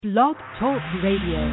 Blog Talk Radio.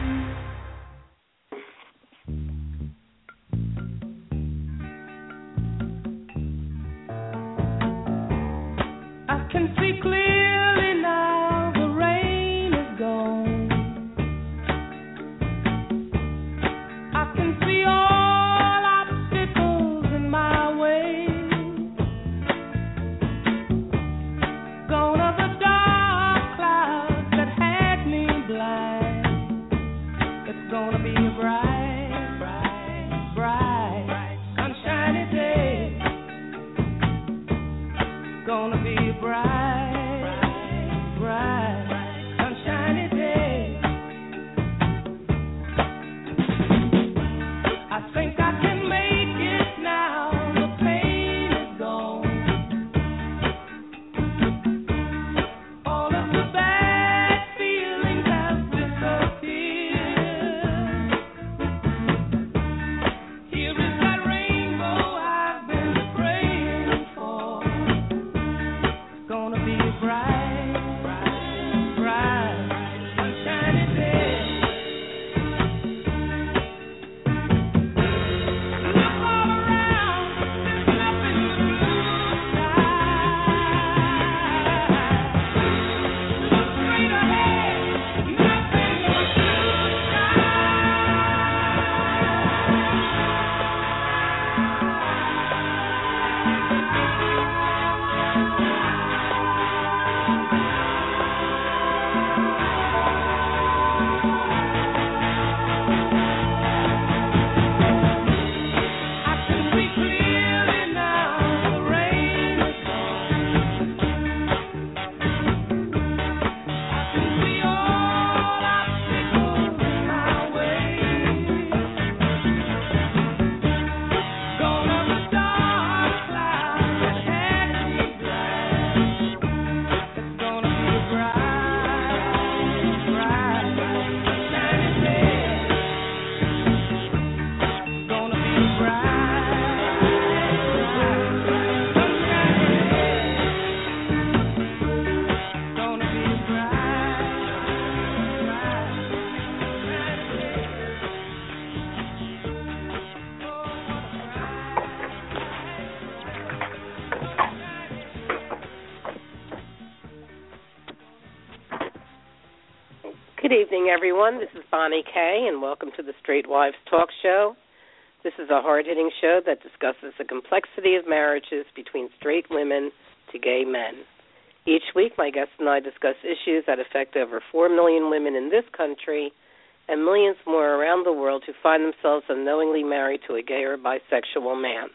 Good evening, everyone. This is Bonnie Kay, and welcome to the Straight Wives Talk Show. This is a hard-hitting show that discusses the complexity of marriages between straight women to gay men. Each week, my guests and I discuss issues that affect over 4 million women in this country and millions more around the world who find themselves unknowingly married to a gay or bisexual man.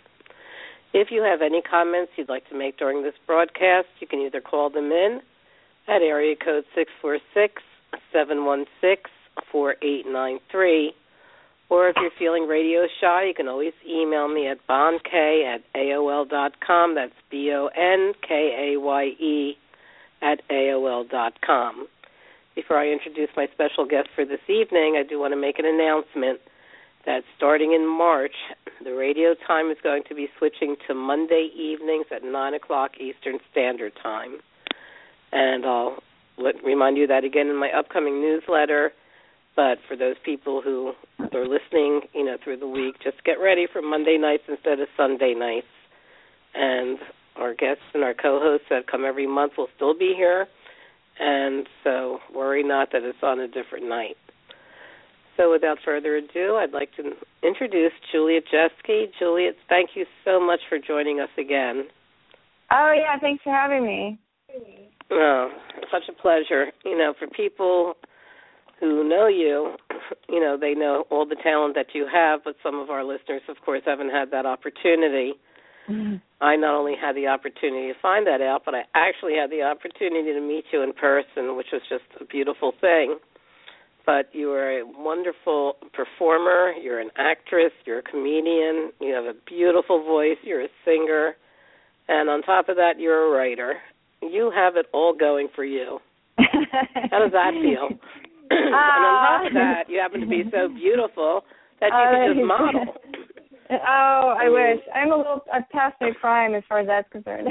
If you have any comments you'd like to make during this broadcast, you can either call them in at area code 646-716-4893, or if you're feeling radio shy, you can always email me at bonkay@aol.com. That's BONKAYE@AOL.com. Before I introduce my special guest for this evening, I do want to make an announcement that starting in March, the radio time is going to be switching to Monday evenings at 9 o'clock Eastern Standard Time. And I'll remind you that again in my upcoming newsletter. But for those people who are listening, through the week, just get ready for Monday nights instead of Sunday nights. And our guests and our co-hosts that come every month will still be here. And so worry not that it's on a different night. So without further ado, I'd like to introduce Juliet Jeske. Juliet, thank you so much for joining us again. Oh, yeah, thanks for having me. Oh, such a pleasure. For people who know you, they know all the talent that you have, but some of our listeners, of course, haven't had that opportunity. Mm-hmm. I not only had the opportunity to find that out, but I actually had the opportunity to meet you in person, which was just a beautiful thing. But you are a wonderful performer. You're an actress. You're a comedian. You have a beautiful voice. You're a singer. And on top of that, you're a writer. You have it all going for you. How does that feel? And on top of that, you happen to be so beautiful that you can just model. I wish. I've passed my prime as far as that's concerned.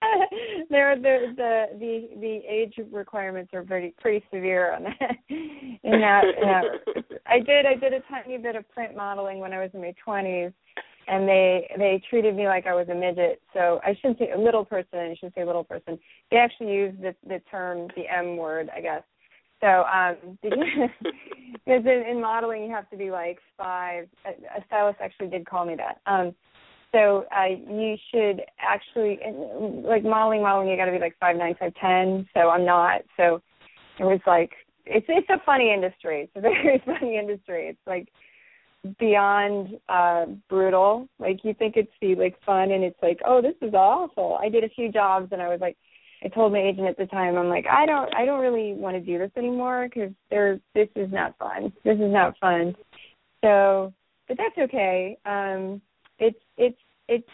The age requirements are pretty severe on that. In that, I did a tiny bit of print modeling when I was in my 20s, and they treated me like I was a midget. So I shouldn't say a little person. I should say little person. They actually use the term, the M word, I guess. So, because in modeling you have to be like 5. A stylist actually did call me that. So you should actually, like modeling, you got to be like 5'9", 5'10". So I'm not. So it was like, it's a funny industry. It's a very funny industry. It's like beyond brutal. Like you think it'd be like fun, and it's like, oh, this is awful. I did a few jobs, and I was like, I told my agent at the time, I'm like, I don't really want to do this anymore because this is not fun. This is not fun. So, but that's okay. It's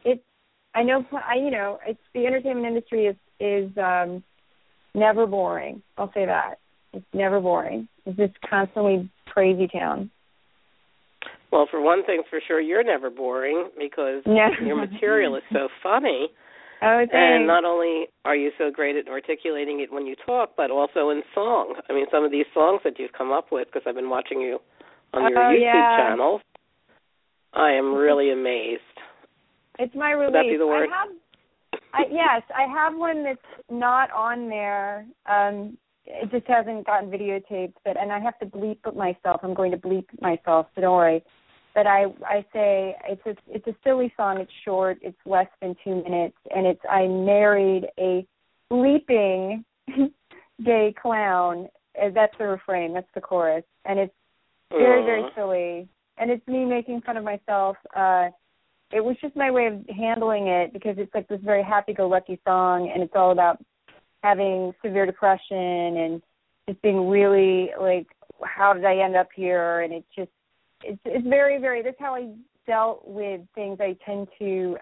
the entertainment industry is never boring. I'll say that. It's never boring. It's just constantly crazy town. Well, for one thing, for sure, you're never boring because your material is so funny. Oh, thanks. And not only are you so great at articulating it when you talk, but also in song. I mean, some of these songs that you've come up with, because I've been watching you on your YouTube channel, I am really amazed. It's my release. Would that be the word? Yes, I have one that's not on there. It just hasn't gotten videotaped, and I have to bleep myself. I'm going to bleep myself, so don't worry. But I say it's a silly song. It's short. It's less than 2 minutes, and I married a bleeping gay clown. That's the refrain. That's the chorus, and it's very, very silly. And it's me making fun of myself. It was just my way of handling it because it's like this very happy-go-lucky song, and it's all about having severe depression and just being really like, how did I end up here? And it's very, very, that's how I dealt with things. I tend to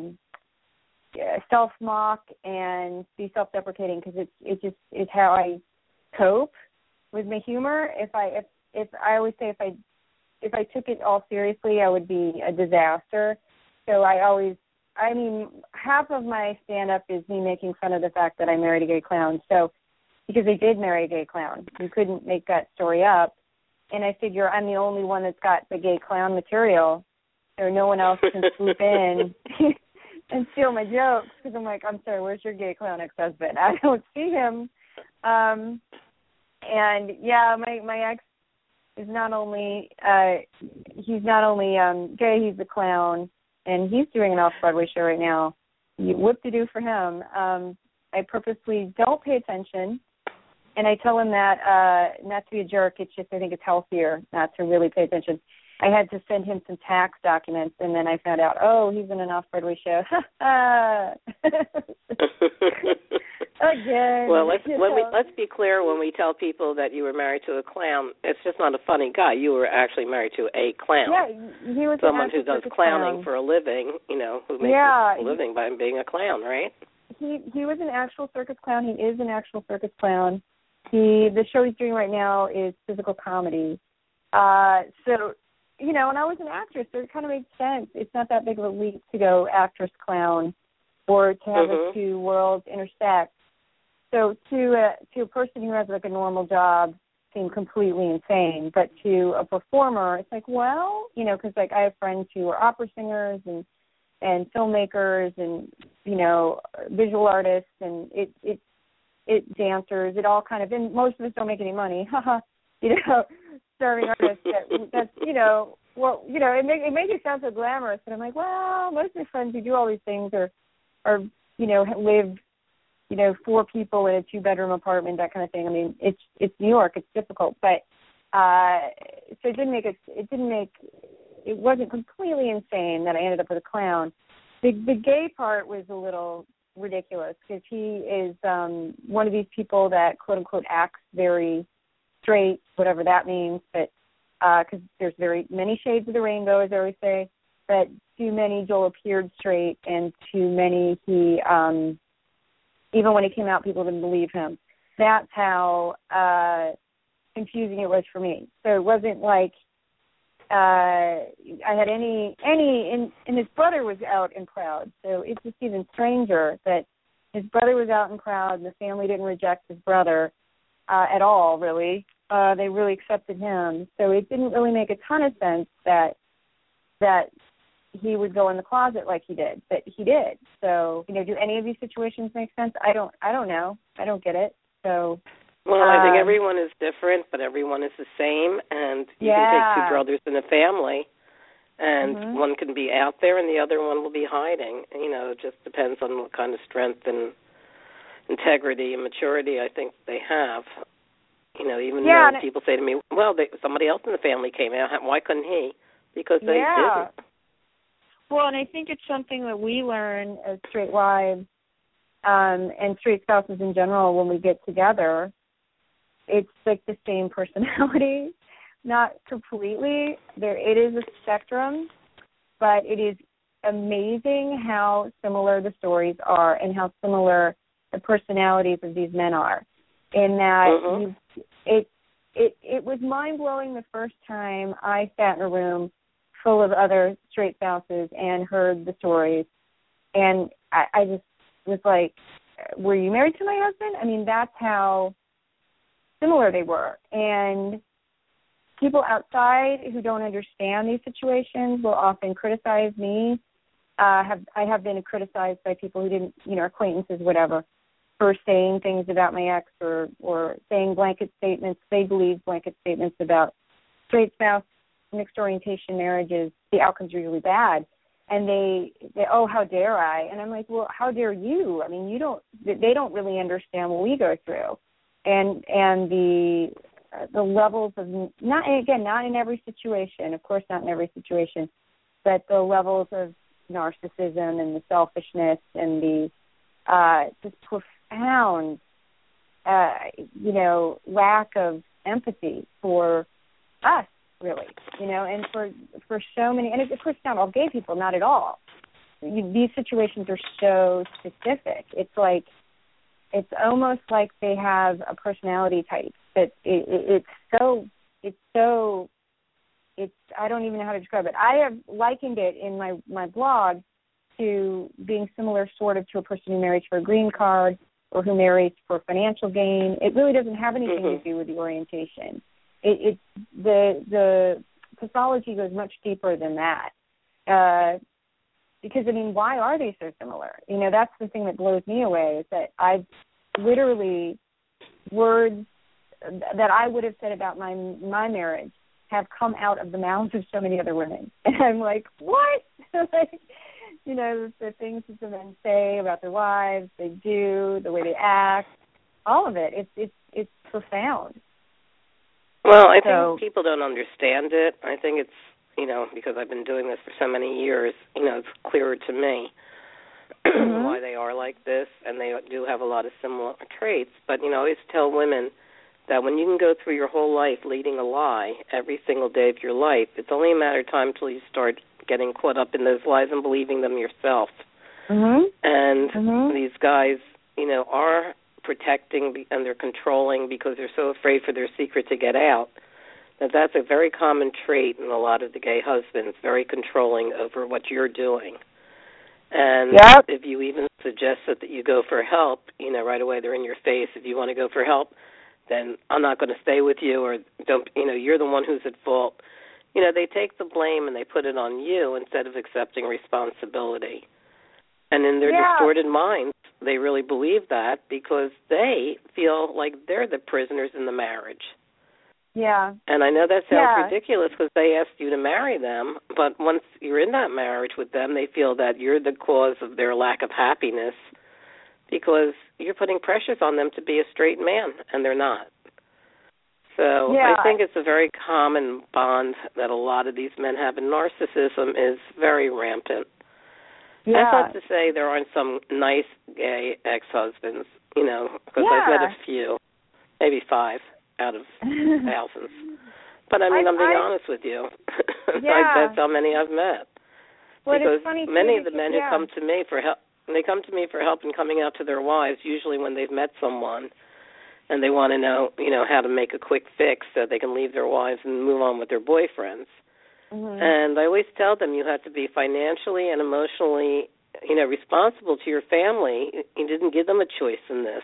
self-mock and be self-deprecating because it's how I cope with my humor. If I always say if I took it all seriously, I would be a disaster. So half of my stand-up is me making fun of the fact that I married a gay clown. So, because I did marry a gay clown. You couldn't make that story up. And I figure I'm the only one that's got the gay clown material, so no one else can swoop in and steal my jokes. Because I'm like, I'm sorry, where's your gay clown ex-husband? I don't see him. And yeah, my ex is not only he's not only gay, he's a clown, and he's doing an off-Broadway show right now. Whoop-de-doo for him. I purposely don't pay attention. And I tell him that not to be a jerk, it's just I think it's healthier not to really pay attention. I had to send him some tax documents, and then I found out, he's in an off-Broadway show. Again. Well, let's be clear when we tell people that you were married to a clown. It's just not a funny guy. You were actually married to a clown. Yeah, he was someone who does clowning for a living. Who makes a living by being a clown, right? He was an actual circus clown. He is an actual circus clown. The show he's doing right now is physical comedy. So, and I was an actress, so it kind of made sense. It's not that big of a leap to go actress clown or to have the two worlds intersect. So to a person who has like a normal job seemed completely insane, but to a performer, it's like, because like I have friends who are opera singers and filmmakers and visual artists and it dancers. It all kind of, and most of us don't make any money, starving artists. That's it makes it sound so glamorous, but I'm like, most of my friends who do all these things are live 4 people in a 2-bedroom apartment, that kind of thing. I mean, it's New York. It's difficult, but so it wasn't completely insane that I ended up with a clown. The gay part was a little ridiculous because he is one of these people that quote unquote acts very straight, whatever that means, but because there's very many shades of the rainbow, as I always say, but too many Joel appeared straight, and too many he even when he came out, people didn't believe him. That's how confusing it was for me. So it wasn't like I had any, and his brother was out and proud. So it's just even stranger that his brother was out and proud, and the family didn't reject his brother at all, really. They really accepted him. So it didn't really make a ton of sense that he would go in the closet like he did, but he did. So, do any of these situations make sense? I don't know. I don't get it. So. Well, I think everyone is different, but everyone is the same, and you can take two brothers in a family, and one can be out there and the other one will be hiding. It just depends on what kind of strength and integrity and maturity I think they have. Even though people say to me, well, somebody else in the family came out, why couldn't he? Because they didn't. Well, and I think it's something that we learn as straight wives and straight spouses in general when we get together. It's like the same personality, not completely. It is a spectrum, but it is amazing how similar the stories are and how similar the personalities of these men are. In that it was mind-blowing the first time I sat in a room full of other straight spouses and heard the stories. And I just was like, were you married to my husband? I mean, that's how similar they were. And people outside who don't understand these situations will often criticize me. I have been criticized by people who didn't, acquaintances, whatever, for saying things about my ex or saying blanket statements. They believe blanket statements about straight spouse, mixed orientation marriages. The outcome's usually bad. And they oh, how dare I? And I'm like, well, how dare you? I mean, they don't really understand what we go through. And the levels of, not in every situation, of course not in every situation, but the levels of narcissism and the selfishness and the just profound, lack of empathy for us, really, and for so many, and of course not all gay people, not at all. These situations are so specific. It's almost like they have a personality type that it's I don't even know how to describe it. I have likened it in my blog to being similar sort of to a person who marries for a green card or who marries for financial gain. It really doesn't have anything to do with the orientation. The pathology goes much deeper than that. Because, why are they so similar? That's the thing that blows me away, is that I've literally, words that I would have said about my marriage have come out of the mouths of so many other women. And I'm like, what? The things that the men say about their wives, they do, the way they act, all of it. It's profound. Well, I think people don't understand it. I think it's, because I've been doing this for so many years, it's clearer to me why they are like this, and they do have a lot of similar traits. But, I always tell women that when you can go through your whole life leading a lie every single day of your life, it's only a matter of time until you start getting caught up in those lies and believing them yourself. And these guys, are protecting and they're controlling because they're so afraid for their secret to get out. That's a very common trait in a lot of the gay husbands, very controlling over what you're doing. And if you even suggest that you go for help, right away they're in your face. If you want to go for help, then I'm not going to stay with you, or don't, you're the one who's at fault. They take the blame and they put it on you instead of accepting responsibility. And in their distorted minds, they really believe that because they feel like they're the prisoners in the marriage. Yeah. And I know that sounds ridiculous because they asked you to marry them, but once you're in that marriage with them, they feel that you're the cause of their lack of happiness because you're putting pressures on them to be a straight man, and they're not. So I think it's a very common bond that a lot of these men have, and narcissism is very rampant. Yeah. That's not to say there aren't some nice gay ex-husbands, because I've met a few, maybe 5 out of thousands. But, I'm being honest with you. That's how many I've met. Well, because it's funny many of the men who come to me for help, they come to me for help in coming out to their wives, usually when they've met someone, and they want to know, how to make a quick fix so they can leave their wives and move on with their boyfriends. And I always tell them you have to be financially and emotionally, responsible to your family. You didn't give them a choice in this.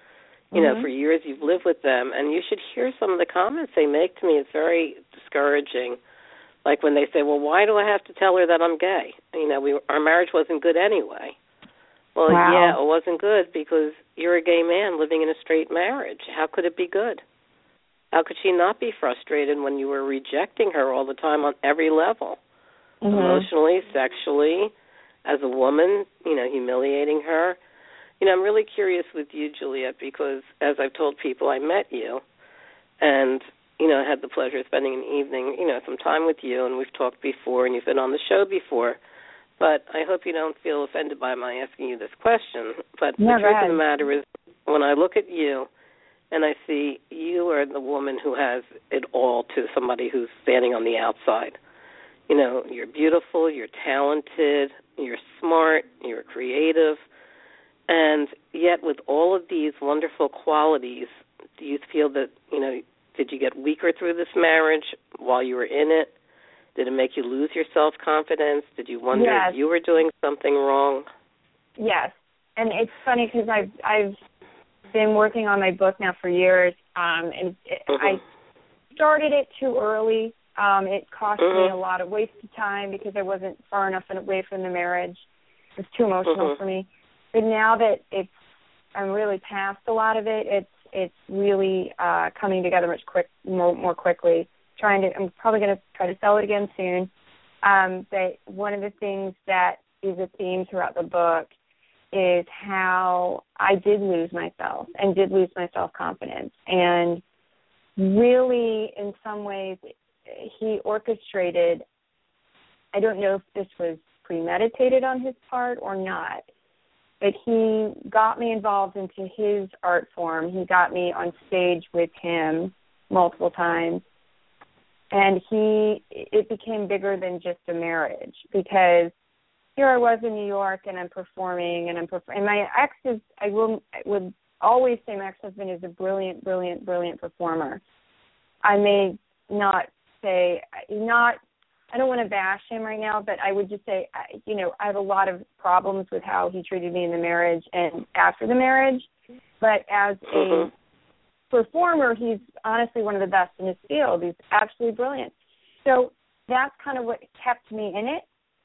For years you've lived with them, and you should hear some of the comments they make to me. It's very discouraging. Like when they say, well, why do I have to tell her that I'm gay? Our marriage wasn't good anyway. Well, wow. Yeah, it wasn't good because you're a gay man living in a straight marriage. How could it be good? How could she not be frustrated when you were rejecting her all the time on every level? Emotionally, sexually, as a woman, humiliating her. I'm really curious with you, Juliet, because as I've told people, I met you and, I had the pleasure of spending an evening, some time with you, and we've talked before and you've been on the show before. But I hope you don't feel offended by my asking you this question. But the truth of the matter is when I look at you and I see you are the woman who has it all to somebody who's standing on the outside. You're beautiful, you're talented, you're smart, you're creative. And yet with all of these wonderful qualities, do you feel that, did you get weaker through this marriage while you were in it? Did it make you lose your self-confidence? Did you wonder if you were doing something wrong? Yes. And it's funny because I've been working on my book now for years, and I started it too early. It cost me a lot of wasted time because I wasn't far enough away from the marriage. It was too emotional for me. But now that I'm really past a lot of it, it's really coming together more quickly. I'm probably going to try to sell it again soon. But one of the things that is a theme throughout the book is how I did lose myself and did lose my self-confidence. And really, in some ways, he orchestrated, I don't know if this was premeditated on his part or not, but he got me involved into his art form. He got me on stage with him multiple times. And it became bigger than just a marriage because here I was in New York and I'm performing and my ex I would always say my ex-husband is a brilliant, brilliant, brilliant performer. I may not say, I don't want to bash him right now, but I would just say, I have a lot of problems with how he treated me in the marriage and after the marriage. But as a performer, he's honestly one of the best in his field. He's absolutely brilliant. So that's kind of what kept me in it.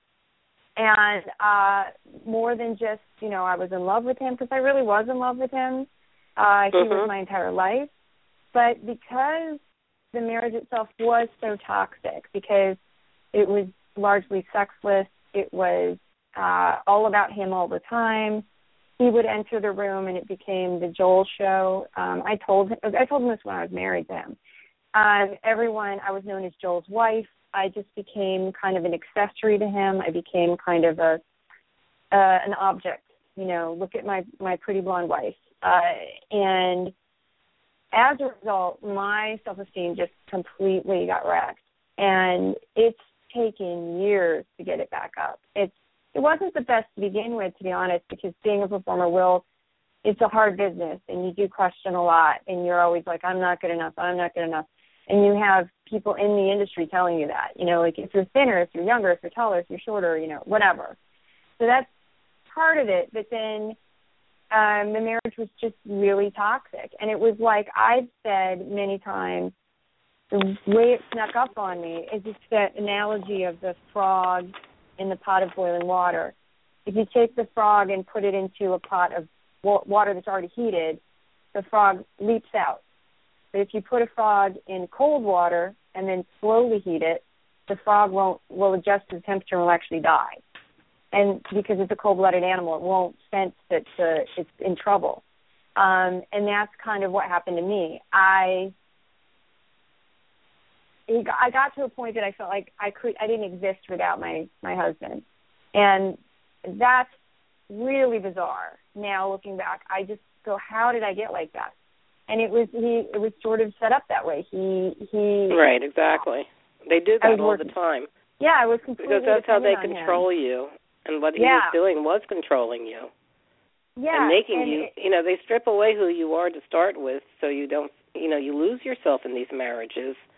And more than just, I was in love with him, because I really was in love with him. He was my entire life. But because the marriage itself was so toxic, because it was largely sexless, it was all about him all the time. He would enter the room and it became the Joel show. I told him this when I was married to him. I was known as Joel's wife. I just became kind of an accessory to him. I became kind of an object. Look at my pretty blonde wife. And as a result, my self-esteem just completely got wrecked. And it's taken years to get it back up. It wasn't the best to begin with, to be honest, because being a performer, it's a hard business, and you do question a lot, and you're always like, I'm not good enough. And you have people in the industry telling you that, like if you're thinner, if you're younger, if you're taller, if you're shorter, whatever. So that's part of it. But then the marriage was just really toxic. And it was like I've said many times, the way it snuck up on me is just that analogy of the frog in the pot of boiling water. If you take the frog and put it into a pot of water that's already heated, the frog leaps out. But if you put a frog in cold water and then slowly heat it, the frog will adjust to the temperature and will actually die. And because it's a cold-blooded animal, it won't sense that it's in trouble. And that's kind of what happened to me. I got to a point that I felt like I didn't exist without my husband. And that's really bizarre. Now looking back, I just go, how did I get like that? And it was sort of set up that way. He Right, exactly. They do that all the time. Yeah, I was completely because that's how they control you, and what he was doing was controlling you. Yeah, and making you. They strip away who you are to start with, so you don't. You lose yourself in these marriages,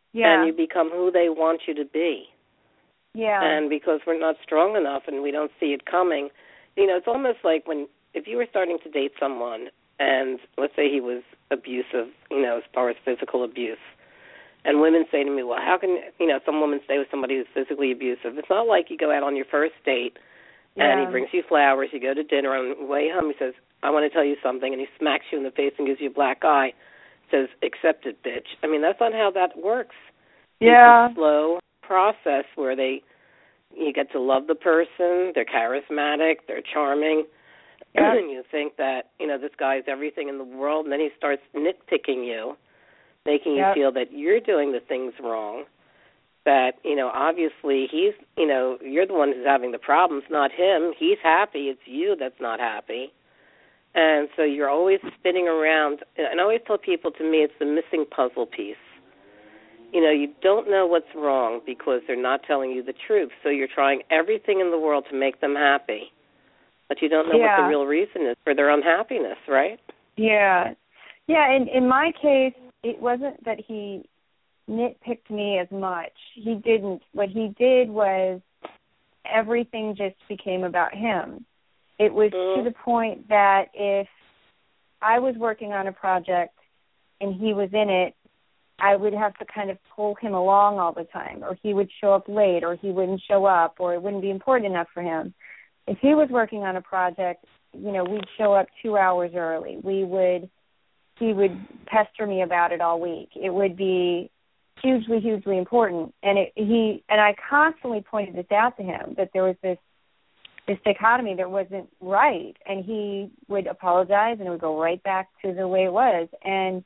Yeah. And you become who they want you to be. Yeah. And because we're not strong enough and we don't see it coming, it's almost like if you were starting to date someone and let's say he was abusive, as far as physical abuse, and women say to me, well, how can, some women stay with somebody who's physically abusive? It's not like you go out on your first date and he brings you flowers, you go to dinner, on the way home he says, I want to tell you something, and he smacks you in the face and gives you a black eye, says, accept it, bitch. I mean, that's not how that works. Yeah. It's a slow process where you get to love the person, they're charismatic, they're charming, and you think that, this guy's everything in the world, and then he starts nitpicking you, making you feel that you're doing the things wrong, that, obviously he's, you're the one who's having the problems, not him. He's happy. It's you that's not happy. And so you're always spinning around. And I always tell people, to me, it's the missing puzzle piece. You don't know what's wrong because they're not telling you the truth. So you're trying everything in the world to make them happy. But you don't know what the real reason is for their unhappiness, right? Yeah. Yeah, and in my case, it wasn't that he nitpicked me as much. He didn't. What he did was everything just became about him. It was to the point that if I was working on a project and he was in it, I would have to kind of pull him along all the time, or he would show up late, or he wouldn't show up, or it wouldn't be important enough for him. If he was working on a project, we'd show up 2 hours early. He would pester me about it all week. It would be hugely, hugely important. And I constantly pointed this out to him, that there was this dichotomy that wasn't right. And he would apologize and it would go right back to the way it was. And,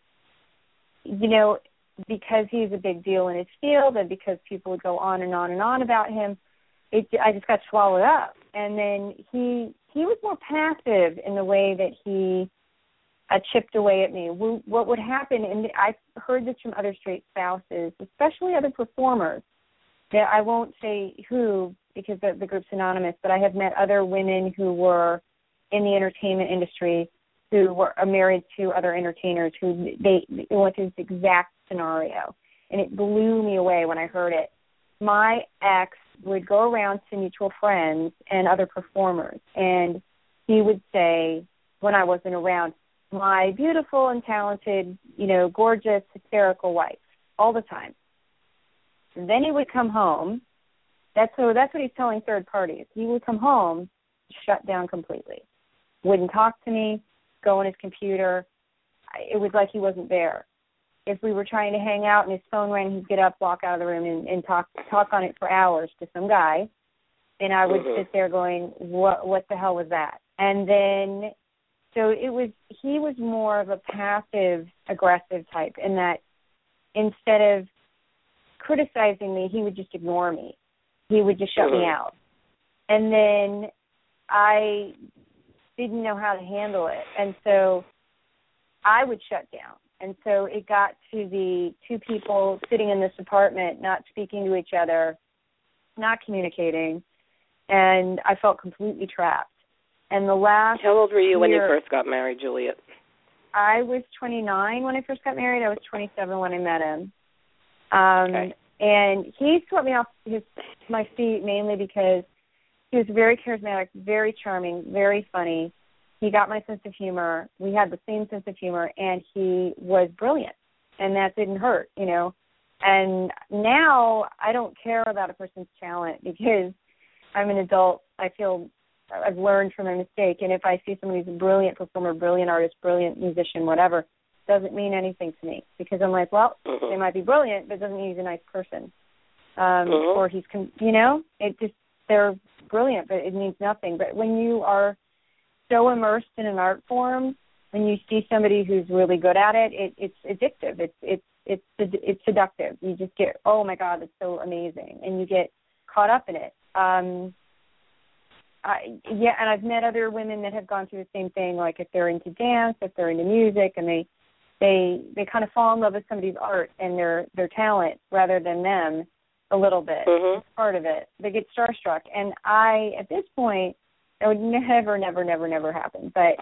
because he's a big deal in his field and because people would go on and on and on about him, I just got swallowed up. And then he was more passive in the way that he chipped away at me. What would happen, and I've heard this from other straight spouses, especially other performers, that I won't say who because the group's anonymous, but I have met other women who were in the entertainment industry who were married to other entertainers who they went through this exact scenario. And it blew me away when I heard it. My ex would go around to mutual friends and other performers, and he would say, when I wasn't around, my beautiful and talented, gorgeous, hysterical wife, all the time. And then he would come home. That's what he's telling third parties. He would come home, shut down completely. Wouldn't talk to me, go on his computer. It was like he wasn't there. If we were trying to hang out and his phone rang, he'd get up, walk out of the room, and talk on it for hours to some guy. And I would sit there going, what the hell was that? And then, so he was more of a passive, aggressive type in that instead of criticizing me, he would just ignore me. He would just shut me out. And then I didn't know how to handle it. And so I would shut down. And so it got to the two people sitting in this apartment, not speaking to each other, not communicating, and I felt completely trapped. And the last How old were you when you year, first got married, Juliet? I was 29 when I first got married. I was 27 when I met him. Okay. And he swept me off my feet mainly because he was very charismatic, very charming, very funny. He got my sense of humor. We had the same sense of humor, and he was brilliant, and that didn't hurt, And now I don't care about a person's talent because I'm an adult. I feel I've learned from a mistake, and if I see somebody who's a brilliant performer, brilliant artist, brilliant musician, whatever, doesn't mean anything to me because I'm like, well, they might be brilliant, but it doesn't mean he's a nice person. Or he's, it just, they're brilliant, but it means nothing. But when you are so immersed in an art form, when you see somebody who's really good at it, it's addictive. It's seductive. You just get, oh my God, it's so amazing, and you get caught up in it. And I've met other women that have gone through the same thing. Like if they're into dance, if they're into music, and they kind of fall in love with somebody's art and their talent rather than them a little bit. It's part of it. They get starstruck, and at this point. That would never happen. But,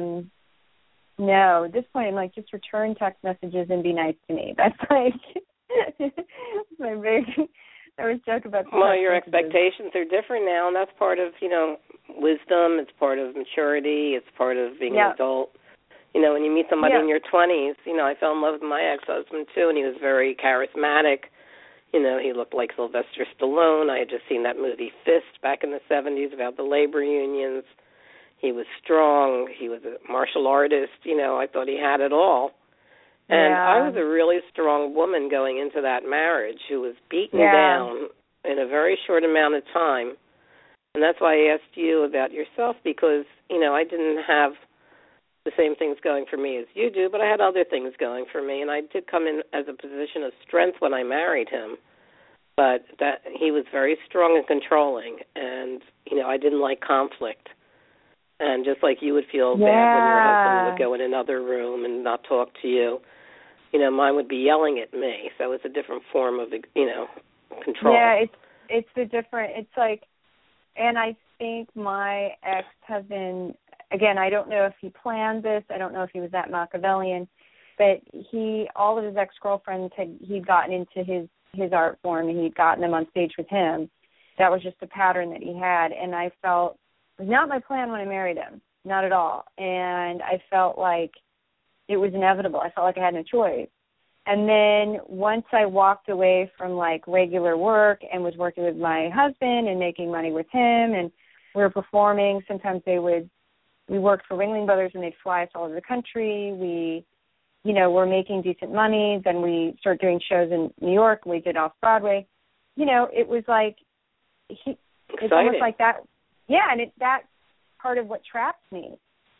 no, at this point, I'm like, just return text messages and be nice to me. That's like, My big, I always joke about. Well, your expectations are different now, and that's part of, wisdom. It's part of maturity. It's part of being an adult. When you meet somebody in your 20s, I fell in love with my ex-husband, too, and he was very charismatic. He looked like Sylvester Stallone. I had just seen that movie Fist back in the 70s about the labor unions. He was strong. He was a martial artist. I thought he had it all. And I was a really strong woman going into that marriage who was beaten down in a very short amount of time. And that's why I asked you about yourself, because, I didn't have the same things going for me as you do, but I had other things going for me. And I did come in as a position of strength when I married him. But that he was very strong and controlling, and, I didn't like conflict. And just like you would feel bad when your husband would go in another room and not talk to you, mine would be yelling at me. So it's a different form of, control. Yeah, it's a different, it's like, and I think my ex-husband, again, I don't know if he planned this. I don't know if he was that Machiavellian, but all of his ex-girlfriends he'd gotten into his art form, and he'd gotten them on stage with him. That was just a pattern that he had, and I felt, it was not my plan when I married him, not at all. And I felt like it was inevitable. I felt like I had no choice. And then once I walked away from, like, regular work and was working with my husband and making money with him, and we were performing, sometimes we worked for Ringling Brothers, and they'd fly us all over the country. We, were making decent money. Then we started doing shows in New York. We did Off-Broadway. It was like, it's almost like that. Yeah, and that's part of what trapped me.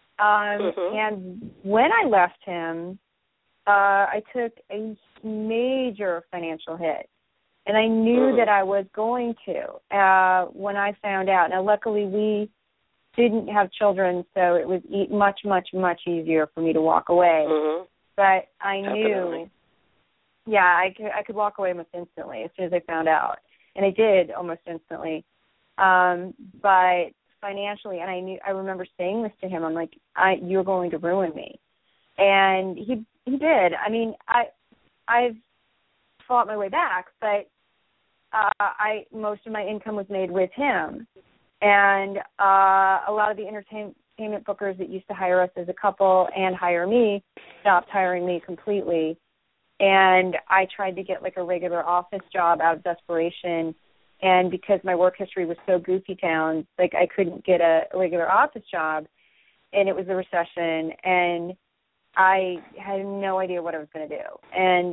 And when I left him, I took a major financial hit. And I knew that I was going to when I found out. Now, luckily, we didn't have children, so it was much, much, much easier for me to walk away. But I knew, I could walk away almost instantly as soon as I found out. And I did almost instantly. But financially, and I remember saying this to him, I'm like, you're going to ruin me. And he did. I mean, I've fought my way back, but most of my income was made with him. And a lot of the entertainment bookers that used to hire us as a couple and hire me stopped hiring me completely. And I tried to get like a regular office job out of desperation. And because my work history was so goofy town, like I couldn't get a regular office job, and it was the recession, and I had no idea what I was going to do. And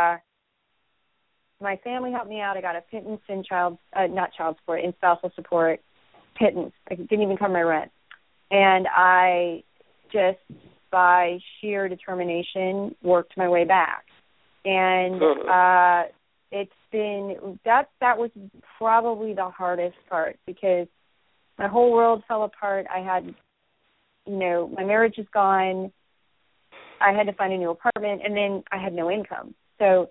my family helped me out. I got a pittance in in spousal support, pittance. I didn't even cover my rent. And I just, by sheer determination, worked my way back. And it's been, that was probably the hardest part, because my whole world fell apart. I had, my marriage is gone. I had to find a new apartment, and then I had no income. So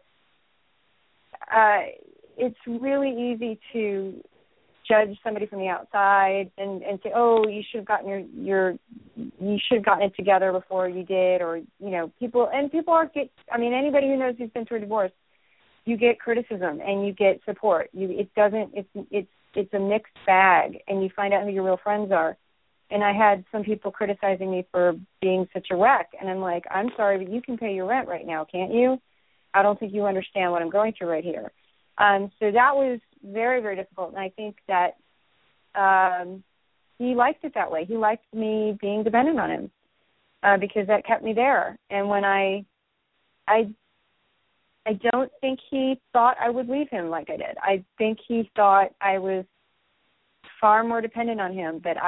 it's really easy to judge somebody from the outside and say, oh, you should have gotten you should have gotten it together before you did, or people anybody who knows who's been through a divorce, you get criticism and you get support. It's a mixed bag, and you find out who your real friends are. And I had some people criticizing me for being such a wreck, and I'm like, I'm sorry, but you can pay your rent right now, can't you? I don't think you understand what I'm going through right here. So that was very, very difficult, and I think that he liked it that way. He liked me being dependent on him because that kept me there. And when I don't think he thought I would leave him like I did. I think he thought I was far more dependent on him. But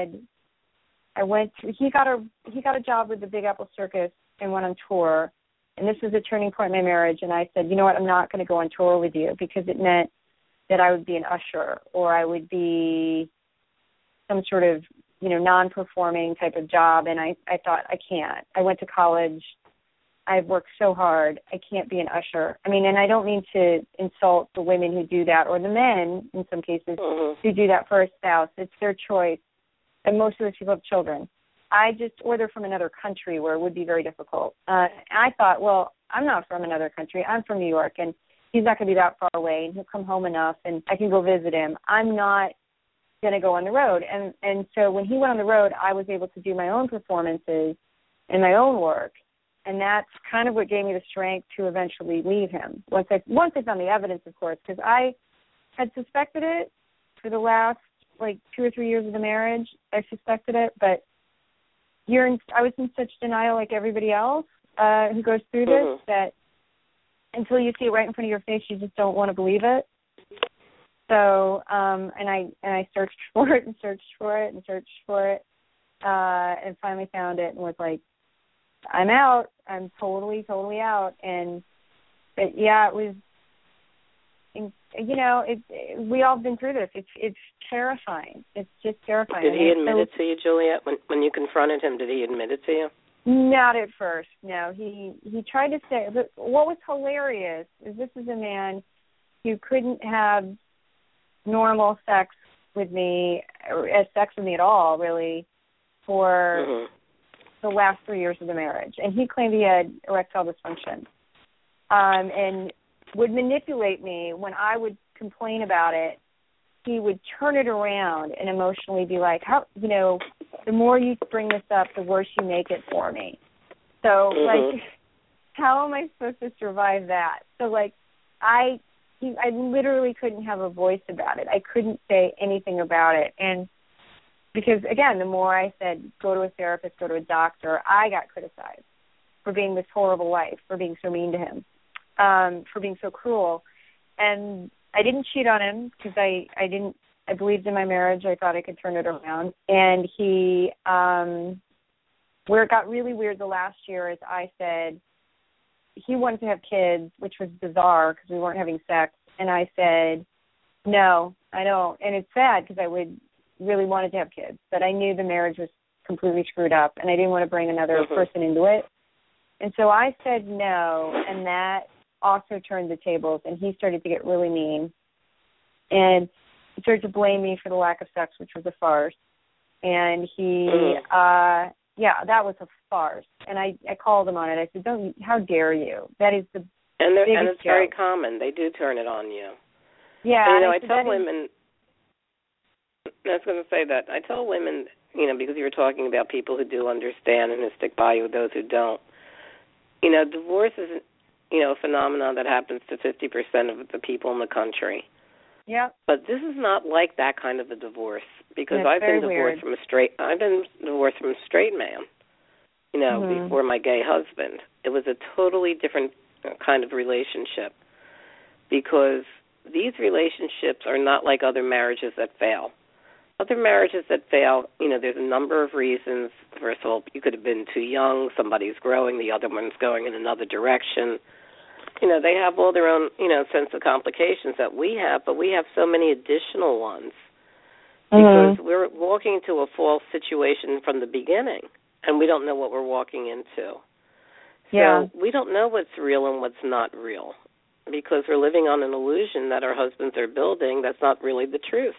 he got a job with the Big Apple Circus and went on tour. And this was a turning point in my marriage. And I said, you know what, I'm not going to go on tour with you, because it meant that I would be an usher, or I would be some sort of, non-performing type of job. And I thought, I can't. I went to college. I've worked so hard. I can't be an usher. I mean, and I don't mean to insult the women who do that, or the men, in some cases, who do that for a spouse. It's their choice. And most of those people have children. Or they're from another country where it would be very difficult. I thought, well, I'm not from another country. I'm from New York. And he's not going to be that far away, and he'll come home enough, and I can go visit him. I'm not going to go on the road. And so when he went on the road, I was able to do my own performances and my own work, and that's kind of what gave me the strength to eventually leave him. Once I found the evidence, of course, because I had suspected it for the last, 2 or 3 years of the marriage. I suspected it, but I was in such denial like everybody else who goes through this that until you see it right in front of your face, you just don't want to believe it. So, and I searched for it and searched for it and searched for it, and finally found it and was like, I'm out. I'm totally out. But yeah, it was, we all been through this. It's terrifying. It's just terrifying. Did he admit it to you, Juliet? When you confronted him, did he admit it to you? Not at first, no. He tried to say, but what was hilarious is this is a man who couldn't have normal sex with me, or sex with me at all, really, for the last 3 years of the marriage. And he claimed he had erectile dysfunction. And would manipulate me when I would complain about it. He would turn it around and emotionally be like, the more you bring this up, the worse you make it for me. So, how am I supposed to survive that? So, I literally couldn't have a voice about it. I couldn't say anything about it. And because, again, the more I said, go to a therapist, go to a doctor, I got criticized for being this horrible wife, for being so mean to him, for being so cruel. And I didn't cheat on him because I believed in my marriage. I thought I could turn it around. And he, where it got really weird the last year is I said, he wanted to have kids, which was bizarre because we weren't having sex. And I said, no, I don't. And it's sad because I really wanted to have kids, but I knew the marriage was completely screwed up and I didn't want to bring another person into it. And so I said no, and that also turned the tables, and he started to get really mean. And he started to blame me for the lack of sex, which was a farce. And he, that was a farce. And I called him on it. I said, how dare you? That is the and biggest it's joke. very common. They do turn it on you. Yeah. And, I tell women, I was going to say that, I tell women, because you were talking about people who do understand and who stick by you with those who don't. Divorce is, a phenomenon that happens to 50% of the people in the country. Yeah. But this is not like that kind of a divorce because I've been divorced from a straight man, before my gay husband. It was a totally different kind of relationship because these relationships are not like other marriages that fail. Other marriages that fail, there's a number of reasons. First of all, you could have been too young, somebody's growing, the other one's going in another direction. They have all their own, sense of complications that we have, but we have so many additional ones because we're walking into a false situation from the beginning, and we don't know what we're walking into. So we don't know what's real and what's not real because we're living on an illusion that our husbands are building that's not really the truth.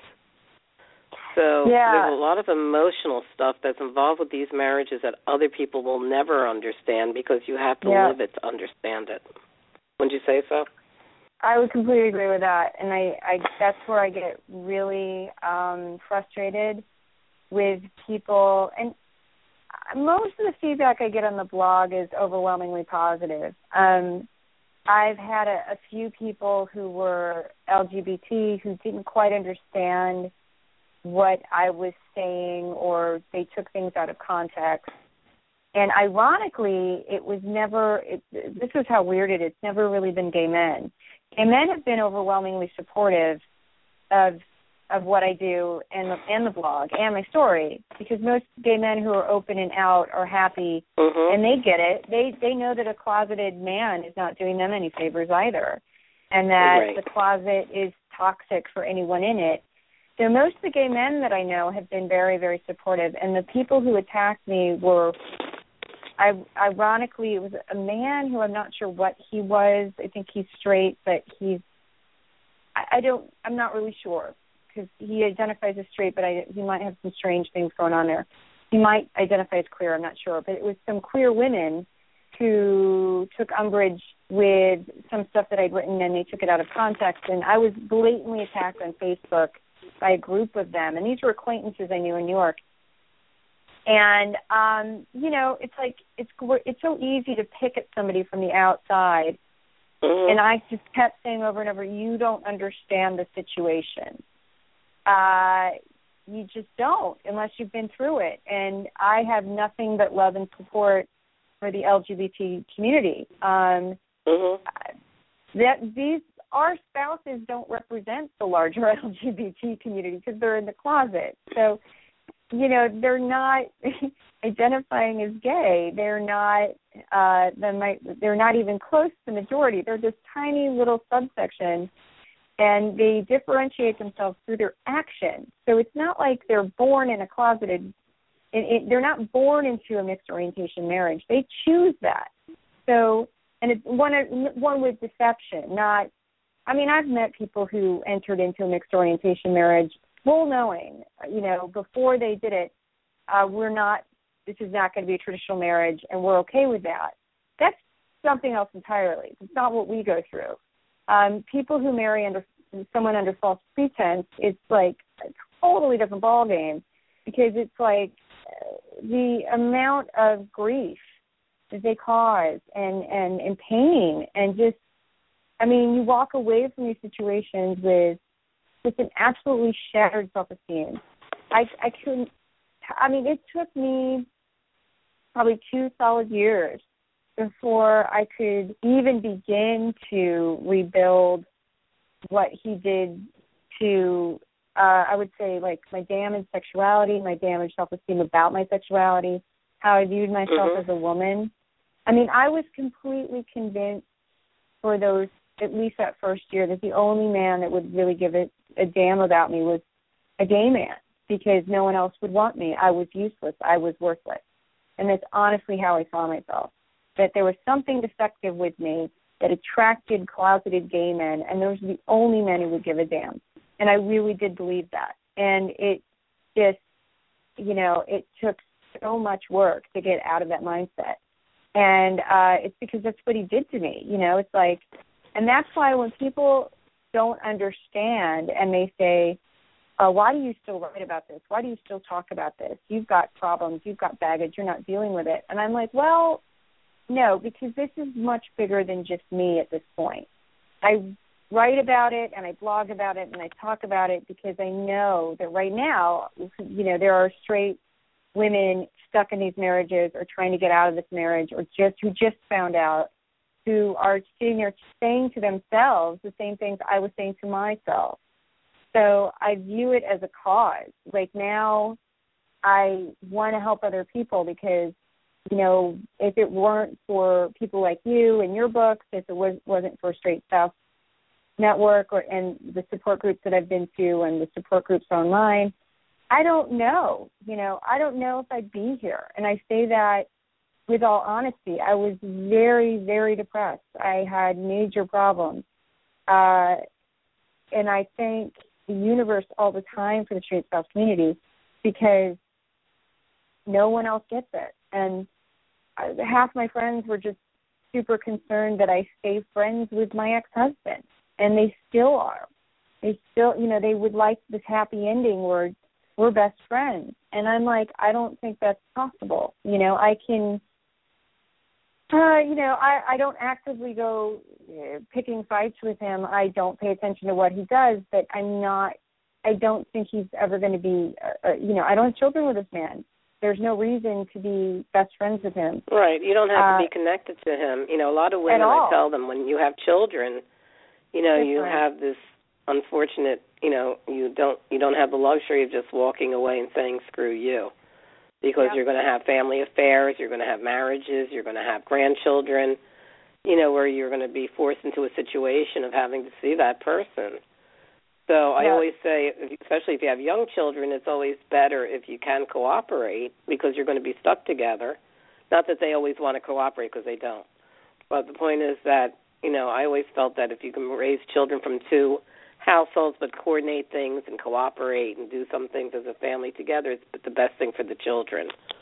So there's a lot of emotional stuff that's involved with these marriages that other people will never understand because you have to live it to understand it. Wouldn't you say so? I would completely agree with that, and I that's where I get really frustrated with people. And most of the feedback I get on the blog is overwhelmingly positive. I've had a few people who were LGBT who didn't quite understand what I was saying, or they took things out of context. And ironically, it was never, this is how weird it is, it's never really been gay men. Gay men have been overwhelmingly supportive of what I do and the blog and my story, because most gay men who are open and out are happy, and they get it. They know that a closeted man is not doing them any favors either, and that the closet is toxic for anyone in it. So most of the gay men that I know have been very, very supportive, and the people who attacked me were, ironically, it was a man who I'm not sure what he was. I think he's straight, but I'm not really sure, because he identifies as straight, but he might have some strange things going on there. He might identify as queer, I'm not sure. But it was some queer women who took umbrage with some stuff that I'd written, and they took it out of context. And I was blatantly attacked on Facebook by a group of them. And these were acquaintances I knew in New York. And, it's like it's so easy to pick at somebody from the outside. Mm-hmm. And I just kept saying over and over, you don't understand the situation. You just don't unless you've been through it. And I have nothing but love and support for the LGBT community. Our spouses don't represent the larger LGBT community because they're in the closet. So, they're not identifying as gay. They're not. They're not even close to the majority. They're this tiny little subsection, and they differentiate themselves through their actions. So it's not like they're born in a closeted. They're not born into a mixed orientation marriage. They choose that. So, and it's one with deception. Not. I mean, I've met people who entered into a mixed orientation marriage full knowing, before they did it, this is not going to be a traditional marriage, and we're okay with that. That's something else entirely. It's not what we go through. People who marry someone under false pretense, it's like a totally different ballgame, because it's like the amount of grief that they cause and pain, and just, you walk away from these situations with an absolutely shattered self-esteem. I couldn't, it took me probably 2 solid years before I could even begin to rebuild what he did to, I would say, like, my damaged sexuality, my damaged self-esteem about my sexuality, how I viewed myself as a woman. I was completely convinced for those, at least that first year, that the only man that would really give a damn about me was a gay man, because no one else would want me. I was useless. I was worthless. And that's honestly how I saw myself, that there was something defective with me that attracted closeted gay men, and those were the only men who would give a damn. And I really did believe that. And it just, it took so much work to get out of that mindset. And it's because that's what he did to me. It's like, and that's why when people don't understand and they say, why do you still write about this? Why do you still talk about this? You've got problems. You've got baggage. You're not dealing with it. And I'm like, well, no, because this is much bigger than just me at this point. I write about it and I blog about it and I talk about it because I know that right now, there are straight women stuck in these marriages or trying to get out of this marriage, or who just found out, who are sitting there saying to themselves the same things I was saying to myself. So I view it as a cause. Like, now I want to help other people because, if it weren't for people like you and your books, if it wasn't for Straight Spouse Network and the support groups that I've been to and the support groups online, I don't know. I don't know if I'd be here. And I say that with all honesty. I was very, very depressed. I had major problems. And I thank the universe all the time for the straight spouse community, because no one else gets it. And half my friends were just super concerned that I stay friends with my ex-husband, and they still are. They still, they would like this happy ending where we're best friends. And I'm like, I don't think that's possible. I can... I don't actively go picking fights with him. I don't pay attention to what he does, but I don't think he's ever going to be, I don't have children with this man. There's no reason to be best friends with him. Right. You don't have to be connected to him. A lot of women, I tell them, when you have children, you have this unfortunate, you don't have the luxury of just walking away and saying, screw you. Because you're going to have family affairs, you're going to have marriages, you're going to have grandchildren, where you're going to be forced into a situation of having to see that person. So I always say, especially if you have young children, it's always better if you can cooperate, because you're going to be stuck together. Not that they always want to cooperate, because they don't. But the point is that, I always felt that if you can raise children from two households but coordinate things and cooperate and do some things as a family together, it's the best thing for the children.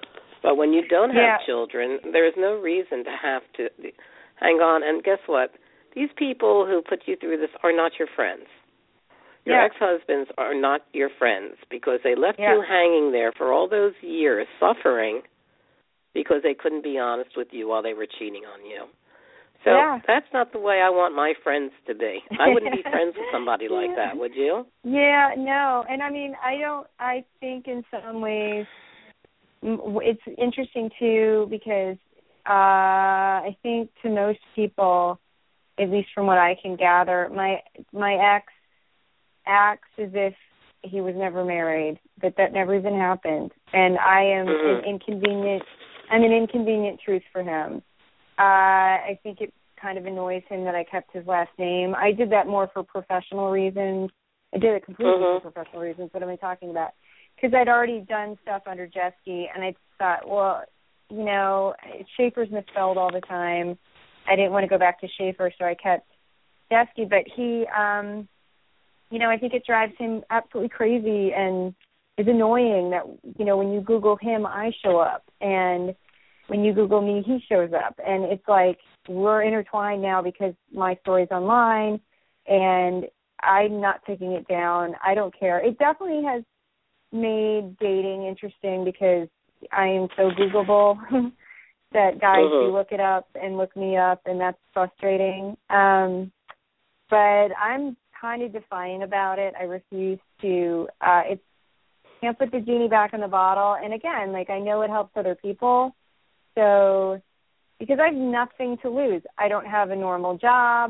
But when you don't have children, there is no reason to have to hang on. And guess what? These people who put you through this are not your friends. Your ex-husbands are not your friends because they left you hanging there for all those years suffering because they couldn't be honest with you while they were cheating on you. So that's not the way I want my friends to be. I wouldn't be friends with somebody like that, would you? Yeah, no. And I mean, I think in some ways it's interesting too because I think to most people, at least from what I can gather, my ex acts as if he was never married, that never even happened. And I am I'm an inconvenient truth for him. I think it kind of annoys him that I kept his last name. I did that more for professional reasons. I did it completely for professional reasons. What am I talking about? Because I'd already done stuff under Jesky, and I thought, well, you know, Schaefer's misspelled all the time. I didn't want to go back to Schaefer, so I kept Jesky. But he, you know, I think it drives him absolutely crazy and is annoying that, you know, when you Google him, I show up. And when you Google me, he shows up. And it's like we're intertwined now because my story's online, and I'm not taking it down. I don't care. It definitely has made dating interesting because I am so Googleable that guys do look it up and look me up, and that's frustrating. But I'm kind of defiant about it. I refuse to. Can't put the genie back in the bottle. And again, like I know it helps other people. So because I have nothing to lose. I don't have a normal job.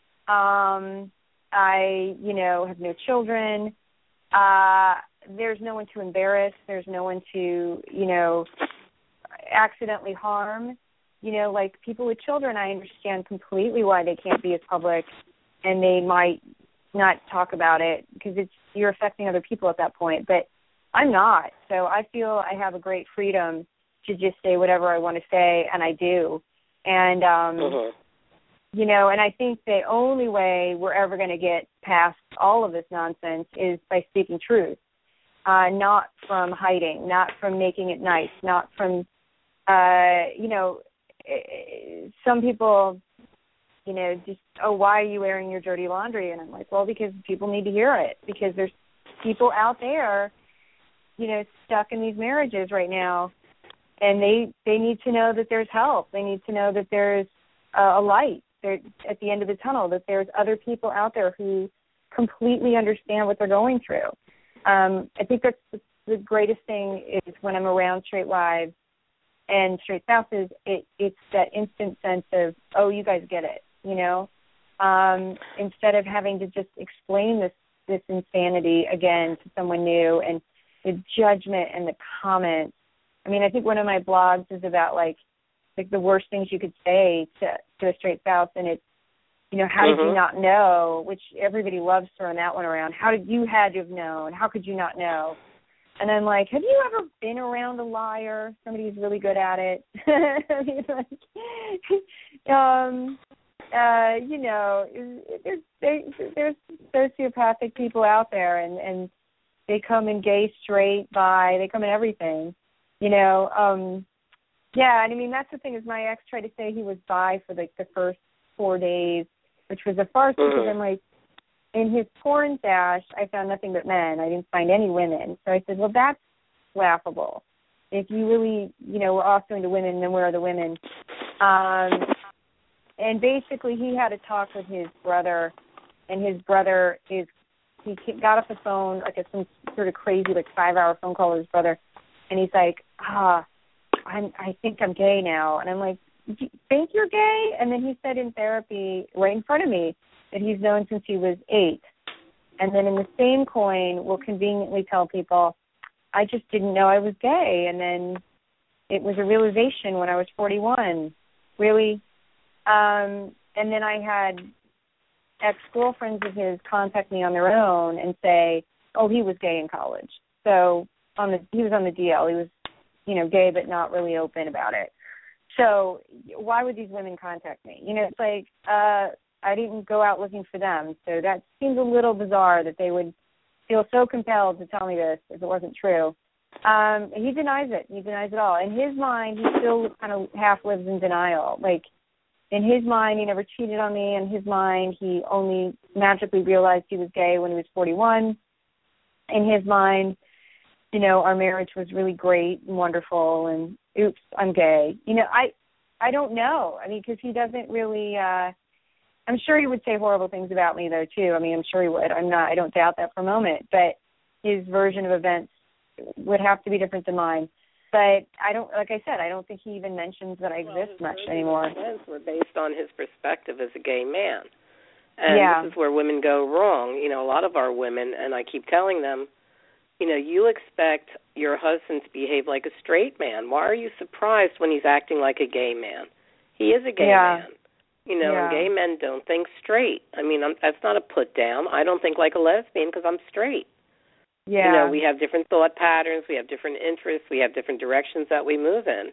I, you know, have no children. There's no one to embarrass. There's no one to, you know, accidentally harm. You know, like people with children, I understand completely why they can't be as public, and they might not talk about it because you're affecting other people at that point. But I'm not. So I feel I have a great freedom to just say whatever I want to say, and I do. And, you know, and I think the only way we're ever going to get past all of this nonsense is by speaking truth, not from hiding, not from making it nice, not from, you know, some people, you know, just, oh, why are you airing your dirty laundry? And I'm like, well, because people need to hear it, because there's people out there, you know, stuck in these marriages right now, and they need to know that there's help. They need to know that there's a light there at the end of the tunnel, that there's other people out there who completely understand what they're going through. I think that's the greatest thing is when I'm around straight wives and straight spouses, it's that instant sense of, oh, you guys get it, you know, instead of having to just explain this insanity again to someone new, and the judgment and the comments. I mean, I think one of my blogs is about like the worst things you could say to a straight spouse, and it's, you know, how did you not know, which everybody loves throwing that one around. How did you had to have known? How could you not know? And I'm like, have you ever been around a liar? Somebody who's really good at it. You know, there's sociopathic people out there, and they come in gay, straight, bi, they come in everything, you know. Yeah, and I mean, that's the thing is my ex tried to say he was bi for like the first 4 days, which was a farce because I'm like, in his porn stash, I found nothing but men. I didn't find any women. So I said, well, that's laughable. If you really, you know, were also into women, then where are the women? And basically he had a talk with his brother, and his brother he got off the phone, like some sort of crazy, like 5-hour phone call with his brother, and he's like, I think I'm gay now. And I'm like, do you think you're gay? And then he said in therapy right in front of me that he's known since he was 8. And then in the same coin will conveniently tell people, I just didn't know I was gay. And then it was a realization when I was 41. Really? And then I had ex-girlfriends of his contact me on their own and say, oh, he was gay in college. So he was on the DL. He was, you know, gay but not really open about it. So why would these women contact me? You know, it's like I didn't go out looking for them. So that seems a little bizarre that they would feel so compelled to tell me this if it wasn't true. He denies it. He denies it all. In his mind, he still kind of half lives in denial. Like, in his mind, he never cheated on me. In his mind, he only magically realized he was gay when he was 41. In his mind, you know, our marriage was really great and wonderful, and oops, I'm gay. You know, I don't know. I mean, because he doesn't really, I'm sure he would say horrible things about me, though, too. I mean, I'm sure he would. I don't doubt that for a moment. But his version of events would have to be different than mine. But like I said, I don't think he even mentions that I exist much anymore. Events were based on his perspective as a gay man. And this is where women go wrong. You know, a lot of our women, and I keep telling them, you know, you expect your husband to behave like a straight man. Why are you surprised when he's acting like a gay man? He is a gay man. You know, and gay men don't think straight. I mean, that's not a put down. I don't think like a lesbian because I'm straight. Yeah. You know, we have different thought patterns, we have different interests, we have different directions that we move in.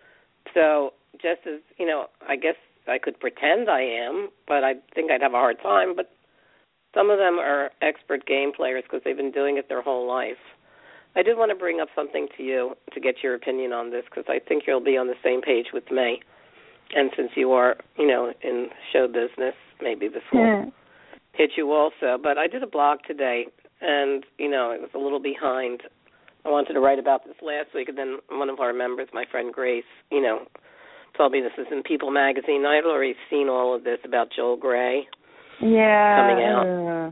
So just as, you know, I guess I could pretend I am, but I think I'd have a hard time. But some of them are expert game players because they've been doing it their whole life. I did want to bring up something to you to get your opinion on this because I think you'll be on the same page with me. And since you are, you know, in show business, maybe this will hit you also. But I did a blog today, and, you know, it was a little behind. I wanted to write about this last week, and then one of our members, my friend Grace, you know, told me this is in People magazine. I had already seen all of this about Joel Grey coming out.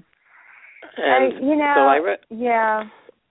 And so I wrote. Yeah.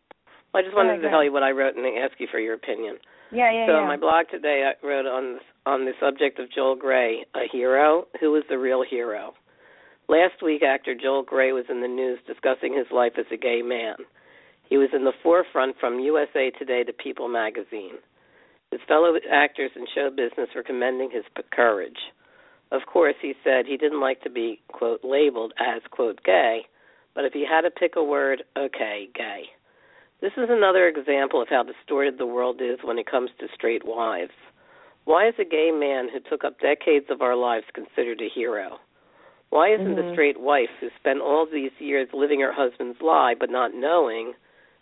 I just wanted to tell you what I wrote and ask you for your opinion. So in my blog today, I wrote on the subject of Joel Grey, a hero. Who is the real hero? Last week, actor Joel Grey was in the news discussing his life as a gay man. He was in the forefront from USA Today to People magazine. His fellow actors in show business were commending his courage. Of course, he said he didn't like to be, quote, labeled as, quote, gay, but if he had to pick a word, okay, gay. This is another example of how distorted the world is when it comes to straight wives. Why is a gay man who took up decades of our lives considered a hero? Why isn't the straight wife who spent all these years living her husband's lie but not knowing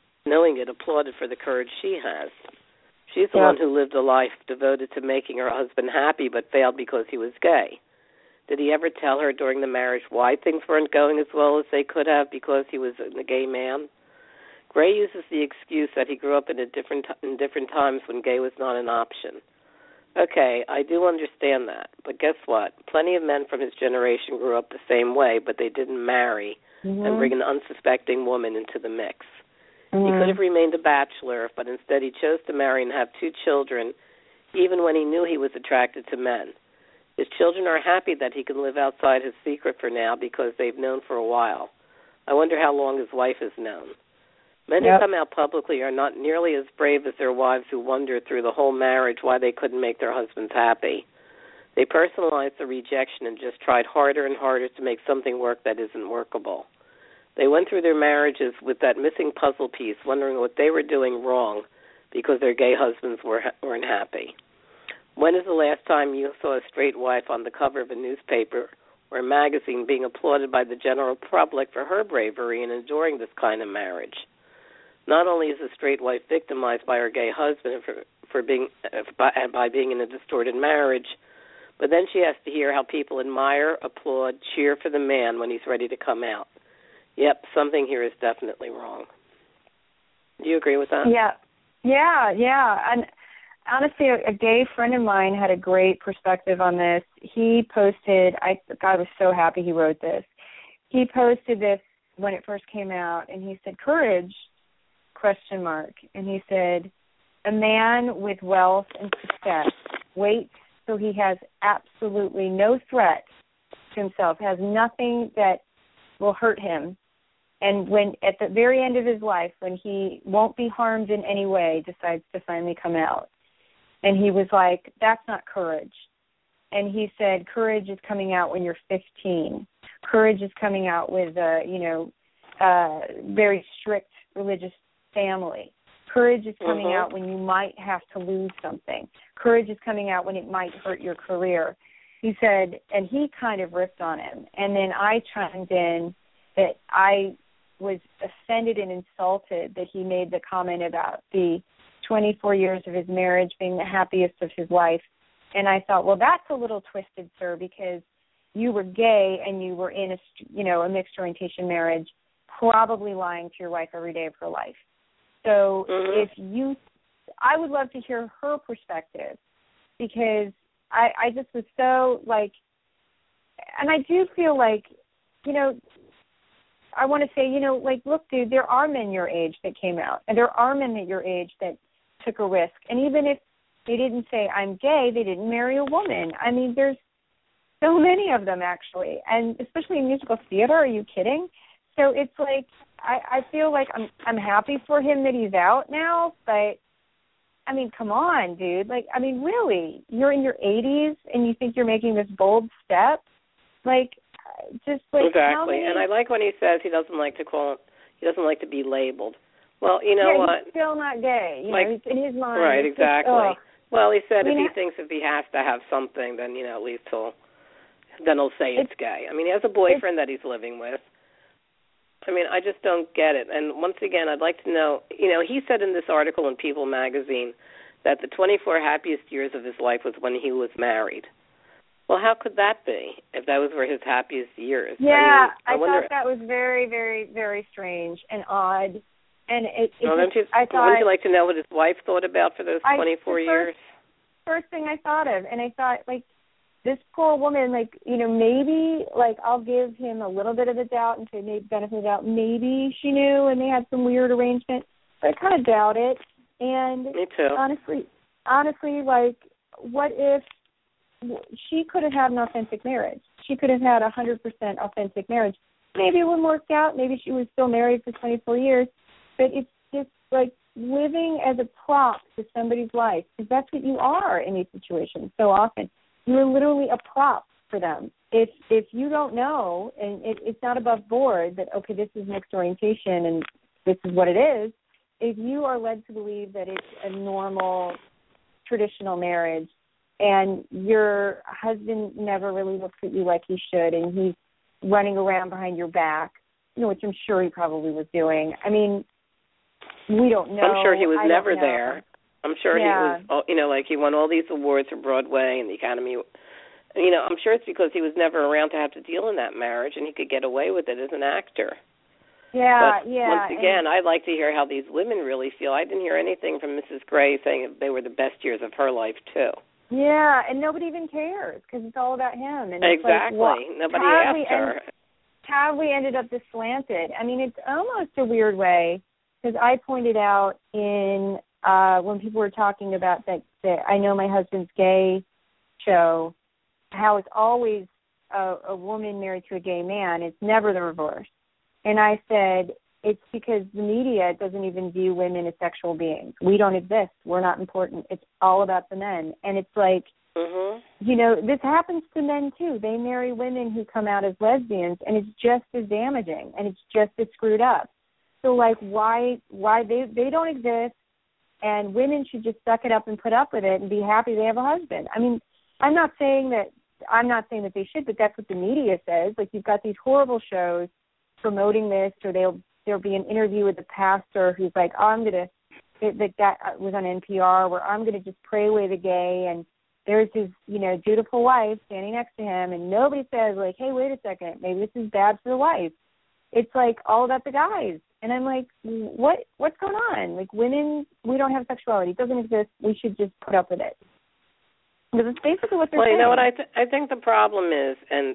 it applauded for the courage she has? She's the one who lived a life devoted to making her husband happy but failed because he was gay. Did he ever tell her during the marriage why things weren't going as well as they could have because he was a gay man? Grey uses the excuse that he grew up in different times when gay was not an option. Okay, I do understand that, but guess what? Plenty of men from his generation grew up the same way, but they didn't marry and bring an unsuspecting woman into the mix. He could have remained a bachelor, but instead he chose to marry and have 2 children, even when he knew he was attracted to men. His children are happy that he can live outside his secret for now because they've known for a while. I wonder how long his wife has known. Men who come out publicly are not nearly as brave as their wives who wondered through the whole marriage why they couldn't make their husbands happy. They personalized the rejection and just tried harder and harder to make something work that isn't workable. They went through their marriages with that missing puzzle piece, wondering what they were doing wrong because their gay husbands weren't happy. When is the last time you saw a straight wife on the cover of a newspaper or a magazine being applauded by the general public for her bravery in enduring this kind of marriage? Not only is a straight wife victimized by her gay husband by being in a distorted marriage, but then she has to hear how people admire, applaud, cheer for the man when he's ready to come out. Yep, something here is definitely wrong. Do you agree with that? Yeah. And honestly, a gay friend of mine had a great perspective on this. He posted, God was so happy he wrote this. He posted this when it first came out, and he said, courage, ? And he said, a man with wealth and success waits till he has absolutely no threat to himself, has nothing that will hurt him. And when at the very end of his life, when he won't be harmed in any way, decides to finally come out. And he was like, that's not courage. And he said, courage is coming out when you're 15. Courage is coming out with, very strict religious family. Courage is coming out when you might have to lose something. Courage is coming out when it might hurt your career. He said, and he kind of ripped on him. And then I chimed in that I was offended and insulted that he made the comment about the 24 years of his marriage being the happiest of his life. And I thought, well, that's a little twisted, sir, because you were gay and you were in a mixed orientation marriage, probably lying to your wife every day of her life. So I would love to hear her perspective, because I just was so like, and I do feel like, I want to say, look, dude, there are men your age that came out, and there are men at your age that took a risk. And even if they didn't say, I'm gay, they didn't marry a woman. I mean, there's so many of them, actually, and especially in musical theater. Are you kidding? So it's like, I feel like I'm happy for him that he's out now, but, I mean, come on, dude. Like, I mean, really, you're in your 80s and you think you're making this bold step? Like, just like exactly. And I like when he says he doesn't like to be labeled. Well, you know what? He's still not gay. He's in his mind. Right, exactly. Well, he said he thinks if he has to have something, then at least he'll say it's gay. I mean, he has a boyfriend that he's living with. I mean, I just don't get it. And once again, I'd like to know, he said in this article in People magazine that the 24 happiest years of his life was when he was married. Well, how could that be if that were his happiest years? Yeah, I thought that was very, very, very strange and odd. And wouldn't you like to know what his wife thought about for those 24 years? First thing I thought of, and I thought, like, this poor woman, like, maybe, like, I'll give him a little bit of the doubt and say maybe benefit of the doubt. Maybe she knew and they had some weird arrangement, but I kind of doubt it. And me too. Honestly, like, what if she could have had an authentic marriage? She could have had 100% authentic marriage. Maybe it wouldn't work out. Maybe she was still married for 24 years. But it's just like living as a prop to somebody's life, because that's what you are in these situations so often. You're literally a prop for them. If you don't know, and it's not above board that, okay, this is mixed orientation and this is what it is, if you are led to believe that it's a normal, traditional marriage and your husband never really looks at you like he should and he's running around behind your back, which I'm sure he probably was doing. I mean, we don't know. I'm sure he was never there. I'm sure he was, like he won all these awards for Broadway and the Academy. I'm sure it's because he was never around to have to deal in that marriage and he could get away with it as an actor. Yeah, but once again, I'd like to hear how these women really feel. I didn't hear anything from Mrs. Gray saying they were the best years of her life, too. Yeah, and nobody even cares because it's all about him. And exactly. Nobody asked her. How we ended up this slanted. I mean, it's almost a weird way, because I pointed out in when people were talking about that I Know My Husband's Gay show, how it's always a woman married to a gay man. It's never the reverse. And I said, it's because the media doesn't even view women as sexual beings. We don't exist. We're not important. It's all about the men. And it's like, this happens to men too. They marry women who come out as lesbians, and it's just as damaging, and it's just as screwed up. So, like, why they don't exist, and women should just suck it up and put up with it and be happy they have a husband. I mean, I'm not saying that they should, but that's what the media says. Like, you've got these horrible shows promoting this, or there'll be an interview with the pastor who's like, that was on NPR, where I'm going to just pray away the gay, and there's his, dutiful wife standing next to him, and nobody says, like, hey, wait a second, maybe this is bad for the wife. It's, like, all about the guys. And I'm like, what's going on? Like, women, we don't have sexuality. It doesn't exist. We should just put up with it. Because it's basically what they're saying. Well, you know what I think the problem is, and,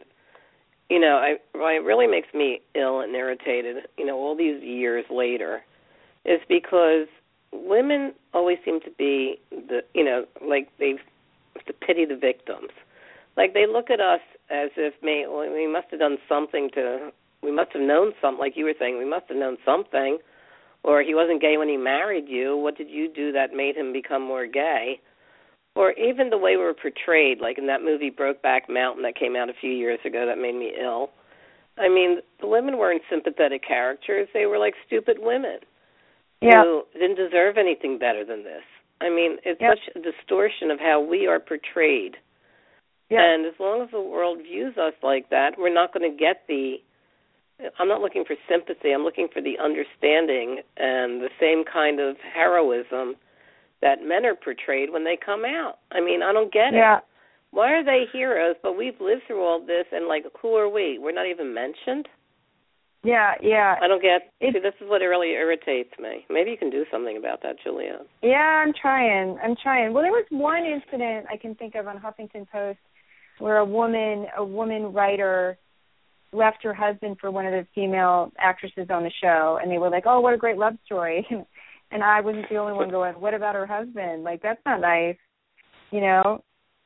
it really makes me ill and irritated, all these years later, is because women always seem to be like they to pity the victims. Like, they look at us as if we must have done something we must have known something, like you were saying, we must have known something, or he wasn't gay when he married you. What did you do that made him become more gay? Or even the way we were portrayed, like in that movie Brokeback Mountain that came out a few years ago that made me ill. I mean, the women weren't sympathetic characters. They were like stupid women who didn't deserve anything better than this. I mean, it's such a distortion of how we are portrayed. Yep. And as long as the world views us like that, we're not going to get the I'm not looking for sympathy. I'm looking for the understanding and the same kind of heroism that men are portrayed when they come out. I mean, I don't get it. Why are they heroes? But we've lived through all this, and, like, who are we? We're not even mentioned? Yeah. I don't get – see, this is what really irritates me. Maybe you can do something about that, Juliet. Yeah, I'm trying. Well, there was one incident I can think of on Huffington Post where a woman writer left her husband for one of the female actresses on the show, and they were like, oh, what a great love story. And I wasn't the only one going, what about her husband? Like, that's not nice, you know?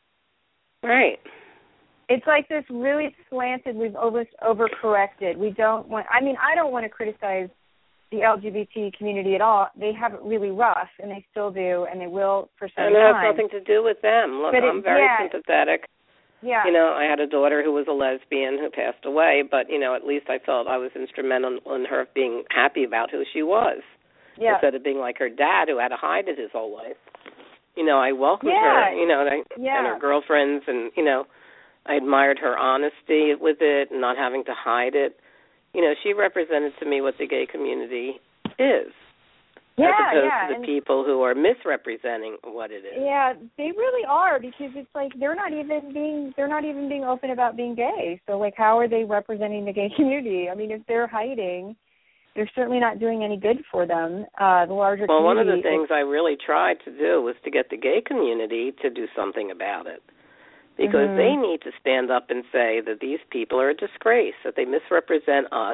Right. It's like this really slanted, we've overcorrected. We don't want, I mean, I don't want to criticize the LGBT community at all. They have it really rough, and they still do, and they will for some time. And it has nothing to do with them. Look, I'm very sympathetic. Yeah. You know, I had a daughter who was a lesbian who passed away, but, you know, at least I felt I was instrumental in her being happy about who she was. Yeah. Instead of being like her dad who had to hide it his whole life. You know, I welcomed her, you know, and her girlfriends, and, you know, I admired her honesty with it and not having to hide it. You know, she represented to me what the gay community is, as opposed to the people who are misrepresenting what it is. Yeah, they really are, because it's like they're not even being open about being gay. So, like, how are they representing the gay community? I mean, if they're hiding, they're certainly not doing any good for them. The larger community. Well, one of the things I really tried to do was to get the gay community to do something about it. Because they need to stand up and say that these people are a disgrace, that they misrepresent us,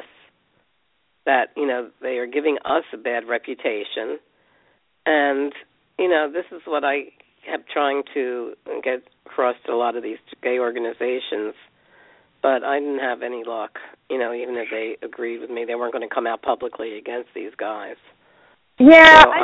that, you know, they are giving us a bad reputation. And, you know, this is what I kept trying to get across to a lot of these gay organizations, but I didn't have any luck. You know, even if they agreed with me, they weren't going to come out publicly against these guys. Yeah, so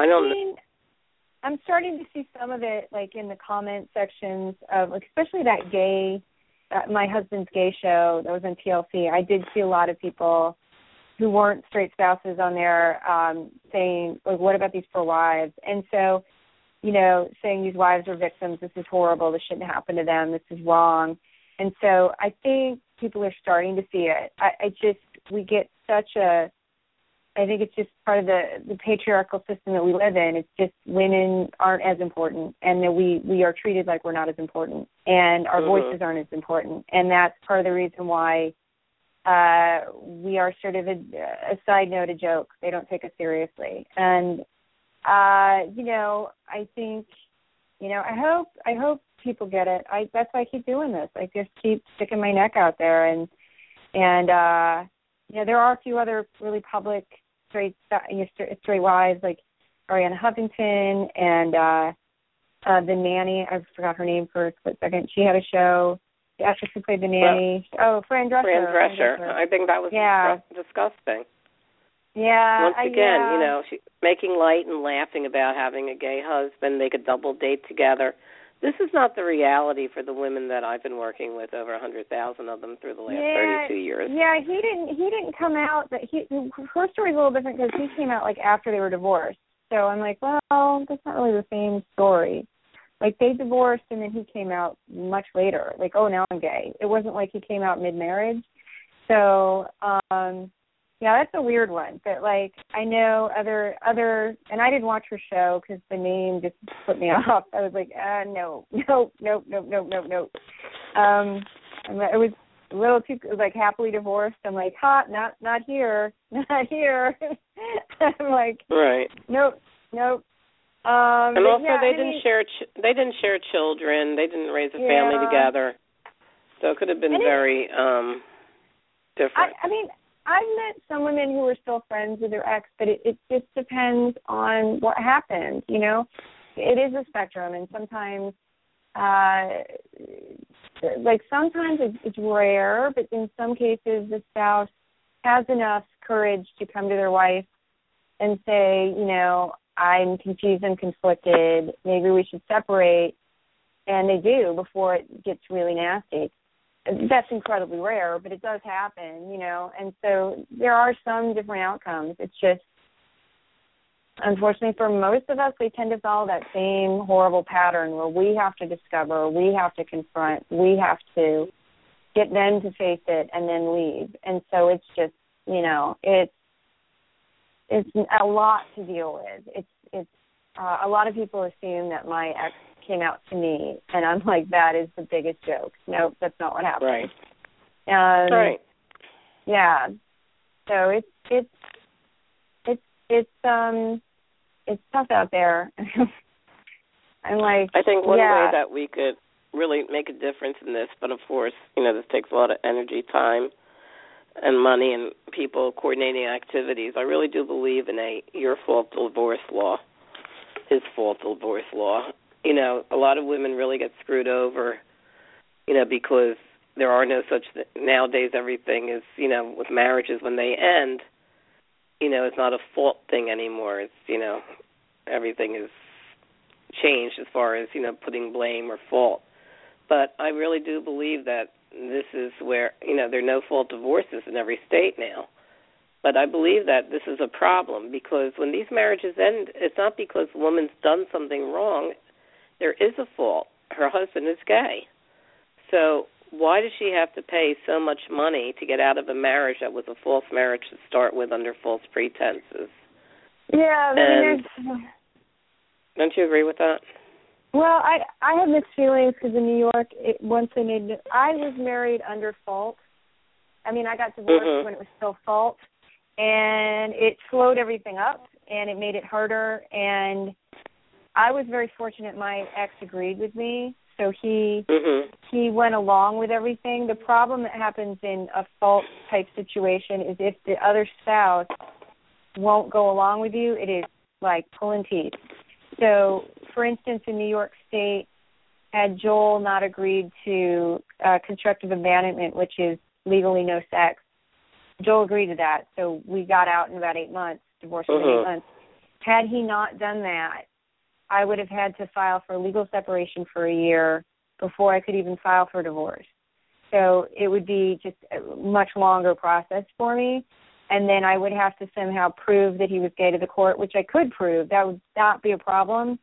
I'm starting to see some of it, like, in the comment sections of, like, especially that gay, my husband's gay show that was on TLC. I did see a lot of people who weren't straight spouses on there saying, like, what about these poor wives? And so, you know, saying these wives are victims, this is horrible, this shouldn't happen to them, this is wrong. And so I think people are starting to see it. We get I think it's just part of the patriarchal system that we live in. It's just women aren't as important, and that we are treated like we're not as important, and our voices aren't as important. And that's part of the reason why we are sort of a side note, a joke. They don't take us seriously. And, you know, I think, you know, I hope people get it. That's why I keep doing this. I just keep sticking my neck out there. And you know, there are a few other really public straight wives, like Ariana Huffington and the nanny. I forgot her name for a split second. She had a show. The actress who played the nanny. Fran Drescher. Fran Drescher. I think that was disgusting. Yeah. Once again, you know, she making light and laughing about having a gay husband. They could double date together. This is not the reality for the women that I've been working with, over 100,000 of them through the last 32 years. Yeah, he didn't come out. But her story's a little different because he came out, like, after they were divorced. So I'm like, well, that's not really the same story. Like, they divorced and then he came out much later. Like, oh, now I'm gay. It wasn't like he came out mid-marriage. So, yeah, that's a weird one. But, like, I know other, and I didn't watch her show because the name just put me off. I was like, no. It was a little too, like, happily divorced. I'm like, not here. I'm like, right. Nope. And also, they didn't share children. They didn't raise a family together. So it could have been very different. I mean, I've met some women who are still friends with their ex, but it just depends on what happens, you know. It is a spectrum, and sometimes, sometimes it's rare, but in some cases the spouse has enough courage to come to their wife and say, you know, I'm confused and conflicted, maybe we should separate, and they do before it gets really nasty. That's incredibly rare, but it does happen, you know, and so there are some different outcomes. It's just, unfortunately for most of us, we tend to follow that same horrible pattern where we have to discover, we have to confront, we have to get them to face it and then leave. And so it's just, it's a lot to deal with. It's a lot of people assume that my ex came out to me, and I'm like, that is the biggest joke. Nope, that's not what happened. Right. Right. Yeah. So it's tough out there. I'm like, I think one way that we could really make a difference in this, but of course, this takes a lot of energy, time, and money, and people coordinating activities. I really do believe in a your fault divorce law, his fault divorce law. A lot of women really get screwed over, because there are no such nowadays. Everything is, with marriages when they end, it's not a fault thing anymore. It's, everything is changed as far as, putting blame or fault. But I really do believe that this is where, there are no-fault divorces in every state now. But I believe that this is a problem because when these marriages end, it's not because the woman's done something wrong. There is a fault. Her husband is gay. So why does she have to pay so much money to get out of a marriage that was a false marriage to start with under false pretenses? Yeah, don't you agree with that? Well, I have mixed feelings because in New York, I was married under fault. I mean, I got divorced when it was still fault, and it slowed everything up, and it made it harder. And I was very fortunate my ex agreed with me, so he went along with everything. The problem that happens in a fault-type situation is if the other spouse won't go along with you, it is like pulling teeth. So, for instance, in New York State, had Joel not agreed to constructive abandonment, which is legally no sex, Joel agreed to that. So we got out in about 8 months, divorced in 8 months. Had he not done that, I would have had to file for legal separation for a year before I could even file for divorce. So it would be just a much longer process for me. And then I would have to somehow prove that he was gay to the court, which I could prove. That would not be a problem.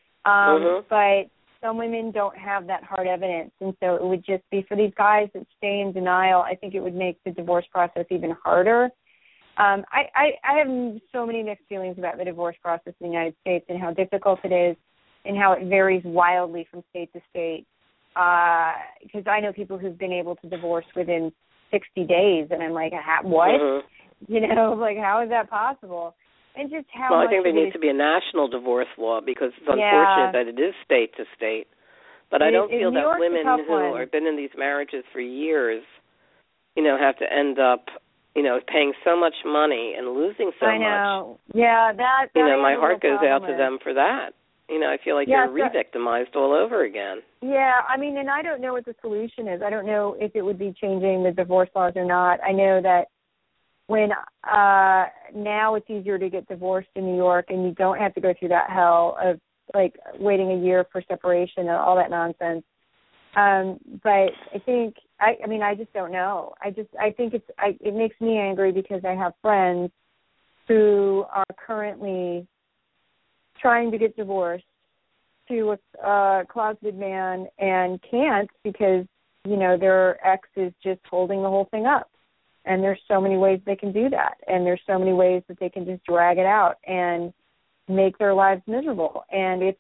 But some women don't have that hard evidence. And so it would just be for these guys that stay in denial, I think it would make the divorce process even harder. I have so many mixed feelings about the divorce process in the United States and how difficult it is and how it varies wildly from state to state. Because I know people who've been able to divorce within 60 days, and I'm like, what? Like, how is that possible? And just how Well, much I think there needs to be a national divorce law because it's unfortunate that it is state to state. But I don't feel that women who have been in these marriages for years, have to end up, paying so much money and losing so much. I know. Yeah, that my heart goes out to them for that. I feel like they're re-victimized all over again. Yeah, I mean, and I don't know what the solution is. I don't know if it would be changing the divorce laws or not. I know that when now it's easier to get divorced in New York and you don't have to go through that hell of, like, waiting a year for separation and all that nonsense. But I think, I just don't know. I think it makes me angry because I have friends who are currently trying to get divorced to a closeted man and can't because, their ex is just holding the whole thing up. And there's so many ways they can do that. And there's so many ways that they can just drag it out and make their lives miserable. And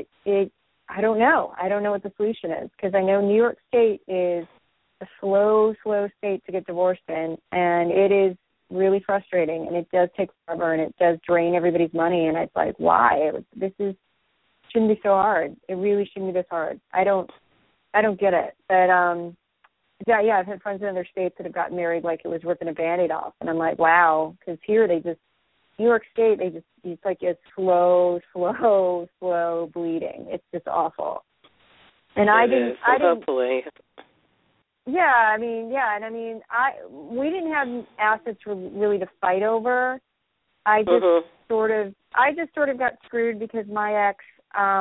I don't know. I don't know what the solution is because I know New York State is a slow state to get divorced in. And it is really frustrating. And it does take forever and it does drain everybody's money. And it's like, why? Shouldn't be so hard. It really shouldn't be this hard. I don't get it. But, I've had friends in other states that have gotten married like it was ripping a Band-Aid off. And I'm like, wow, because here New York State, it's like a slow bleeding. It's just awful. And hopefully. Yeah, we didn't have assets really to fight over. I just sort of got screwed because my ex,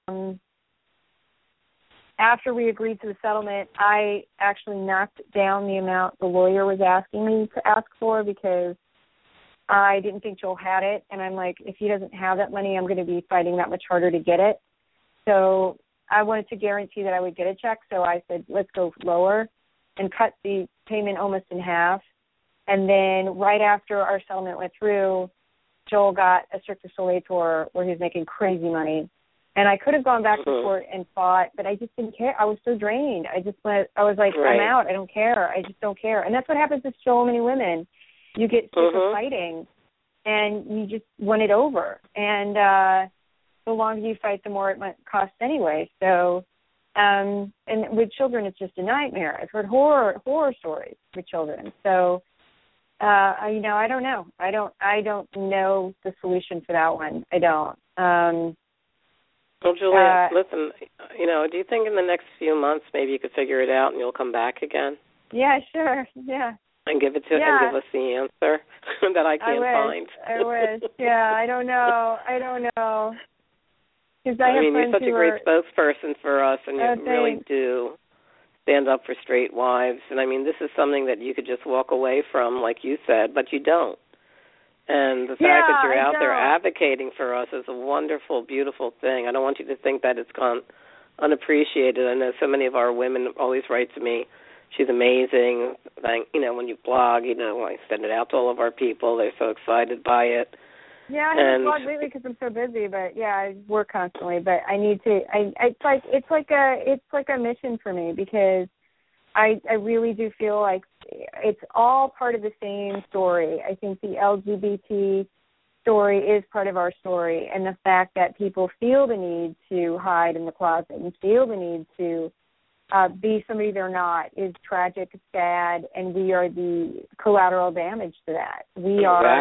after we agreed to the settlement, I actually knocked down the amount the lawyer was asking me to ask for because I didn't think Joel had it. And I'm like, if he doesn't have that money, I'm going to be fighting that much harder to get it. So I wanted to guarantee that I would get a check. So I said, let's go lower and cut the payment almost in half. And then right after our settlement went through, Joel got a Cirque du Soleil tour where he was making crazy money. And I could have gone back to court and fought, but I just didn't care. I was so drained. I was like, I'm out. I don't care. I just don't care. And that's what happens with so many women. You get sick of fighting, and you just want it over. And the longer you fight, the more it might cost anyway. So, and with children, it's just a nightmare. I've heard horror stories with children. So, I don't know. I don't know the solution for that one. I don't. Well, Julia, listen, do you think in the next few months maybe you could figure it out and you'll come back again? Yeah, sure. Yeah. And give it to and give us the answer that I can't find. I wish. Yeah, I don't know. Because you're such a great spokesperson for us, and you really do stand up for straight wives. And this is something that you could just walk away from, like you said, but you don't. And the fact that you're out there advocating for us is a wonderful, beautiful thing. I don't want you to think that it's gone unappreciated. I know so many of our women always write to me, she's amazing. When you blog, I send it out to all of our people. They're so excited by it. Yeah, I haven't blogged lately because I'm so busy, but I work constantly. But I need to. It's like a mission for me because I really do feel like it's all part of the same story. I think the LGBT story is part of our story, and the fact that people feel the need to hide in the closet and feel the need to be somebody they're not is tragic, sad, and we are the collateral damage to that. We are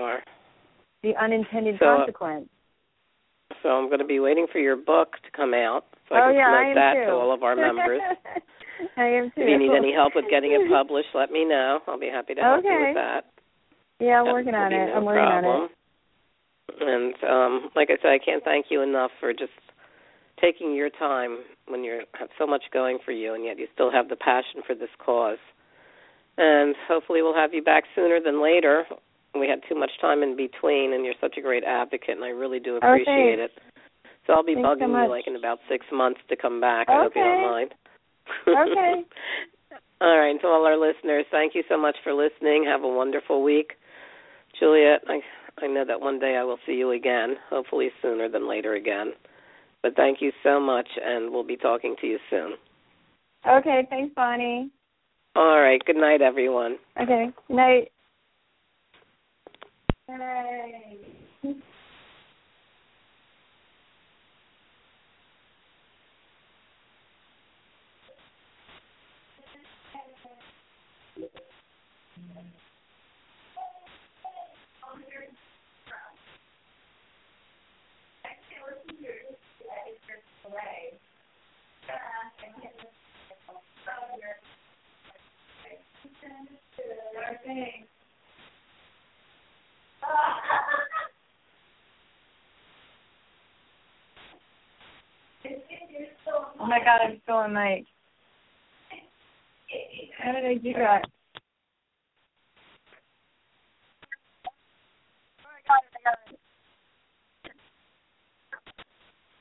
the unintended consequence. So I'm going to be waiting for your book to come out so I can promote that to all of our members. I am too. If you need any help with getting it published, let me know. I'll be happy to help you with that. Yeah, I'm working on it. I'm working on it. And like I said, I can't thank you enough for just taking your time when you have so much going for you, and yet you still have the passion for this cause. And hopefully we'll have you back sooner than later. We had too much time in between, and you're such a great advocate, and I really do appreciate it. So I'll be bugging you in about 6 months to come back. I hope you don't mind. Okay. All right, and to all our listeners, thank you so much for listening. Have a wonderful week. Juliet, I know that one day I will see you again, hopefully sooner than later again. But thank you so much, and we'll be talking to you soon. Okay, thanks, Bonnie. All right, good night, everyone. Okay, good night. Hey. Oh my God, I'm still on mic. How did I do that?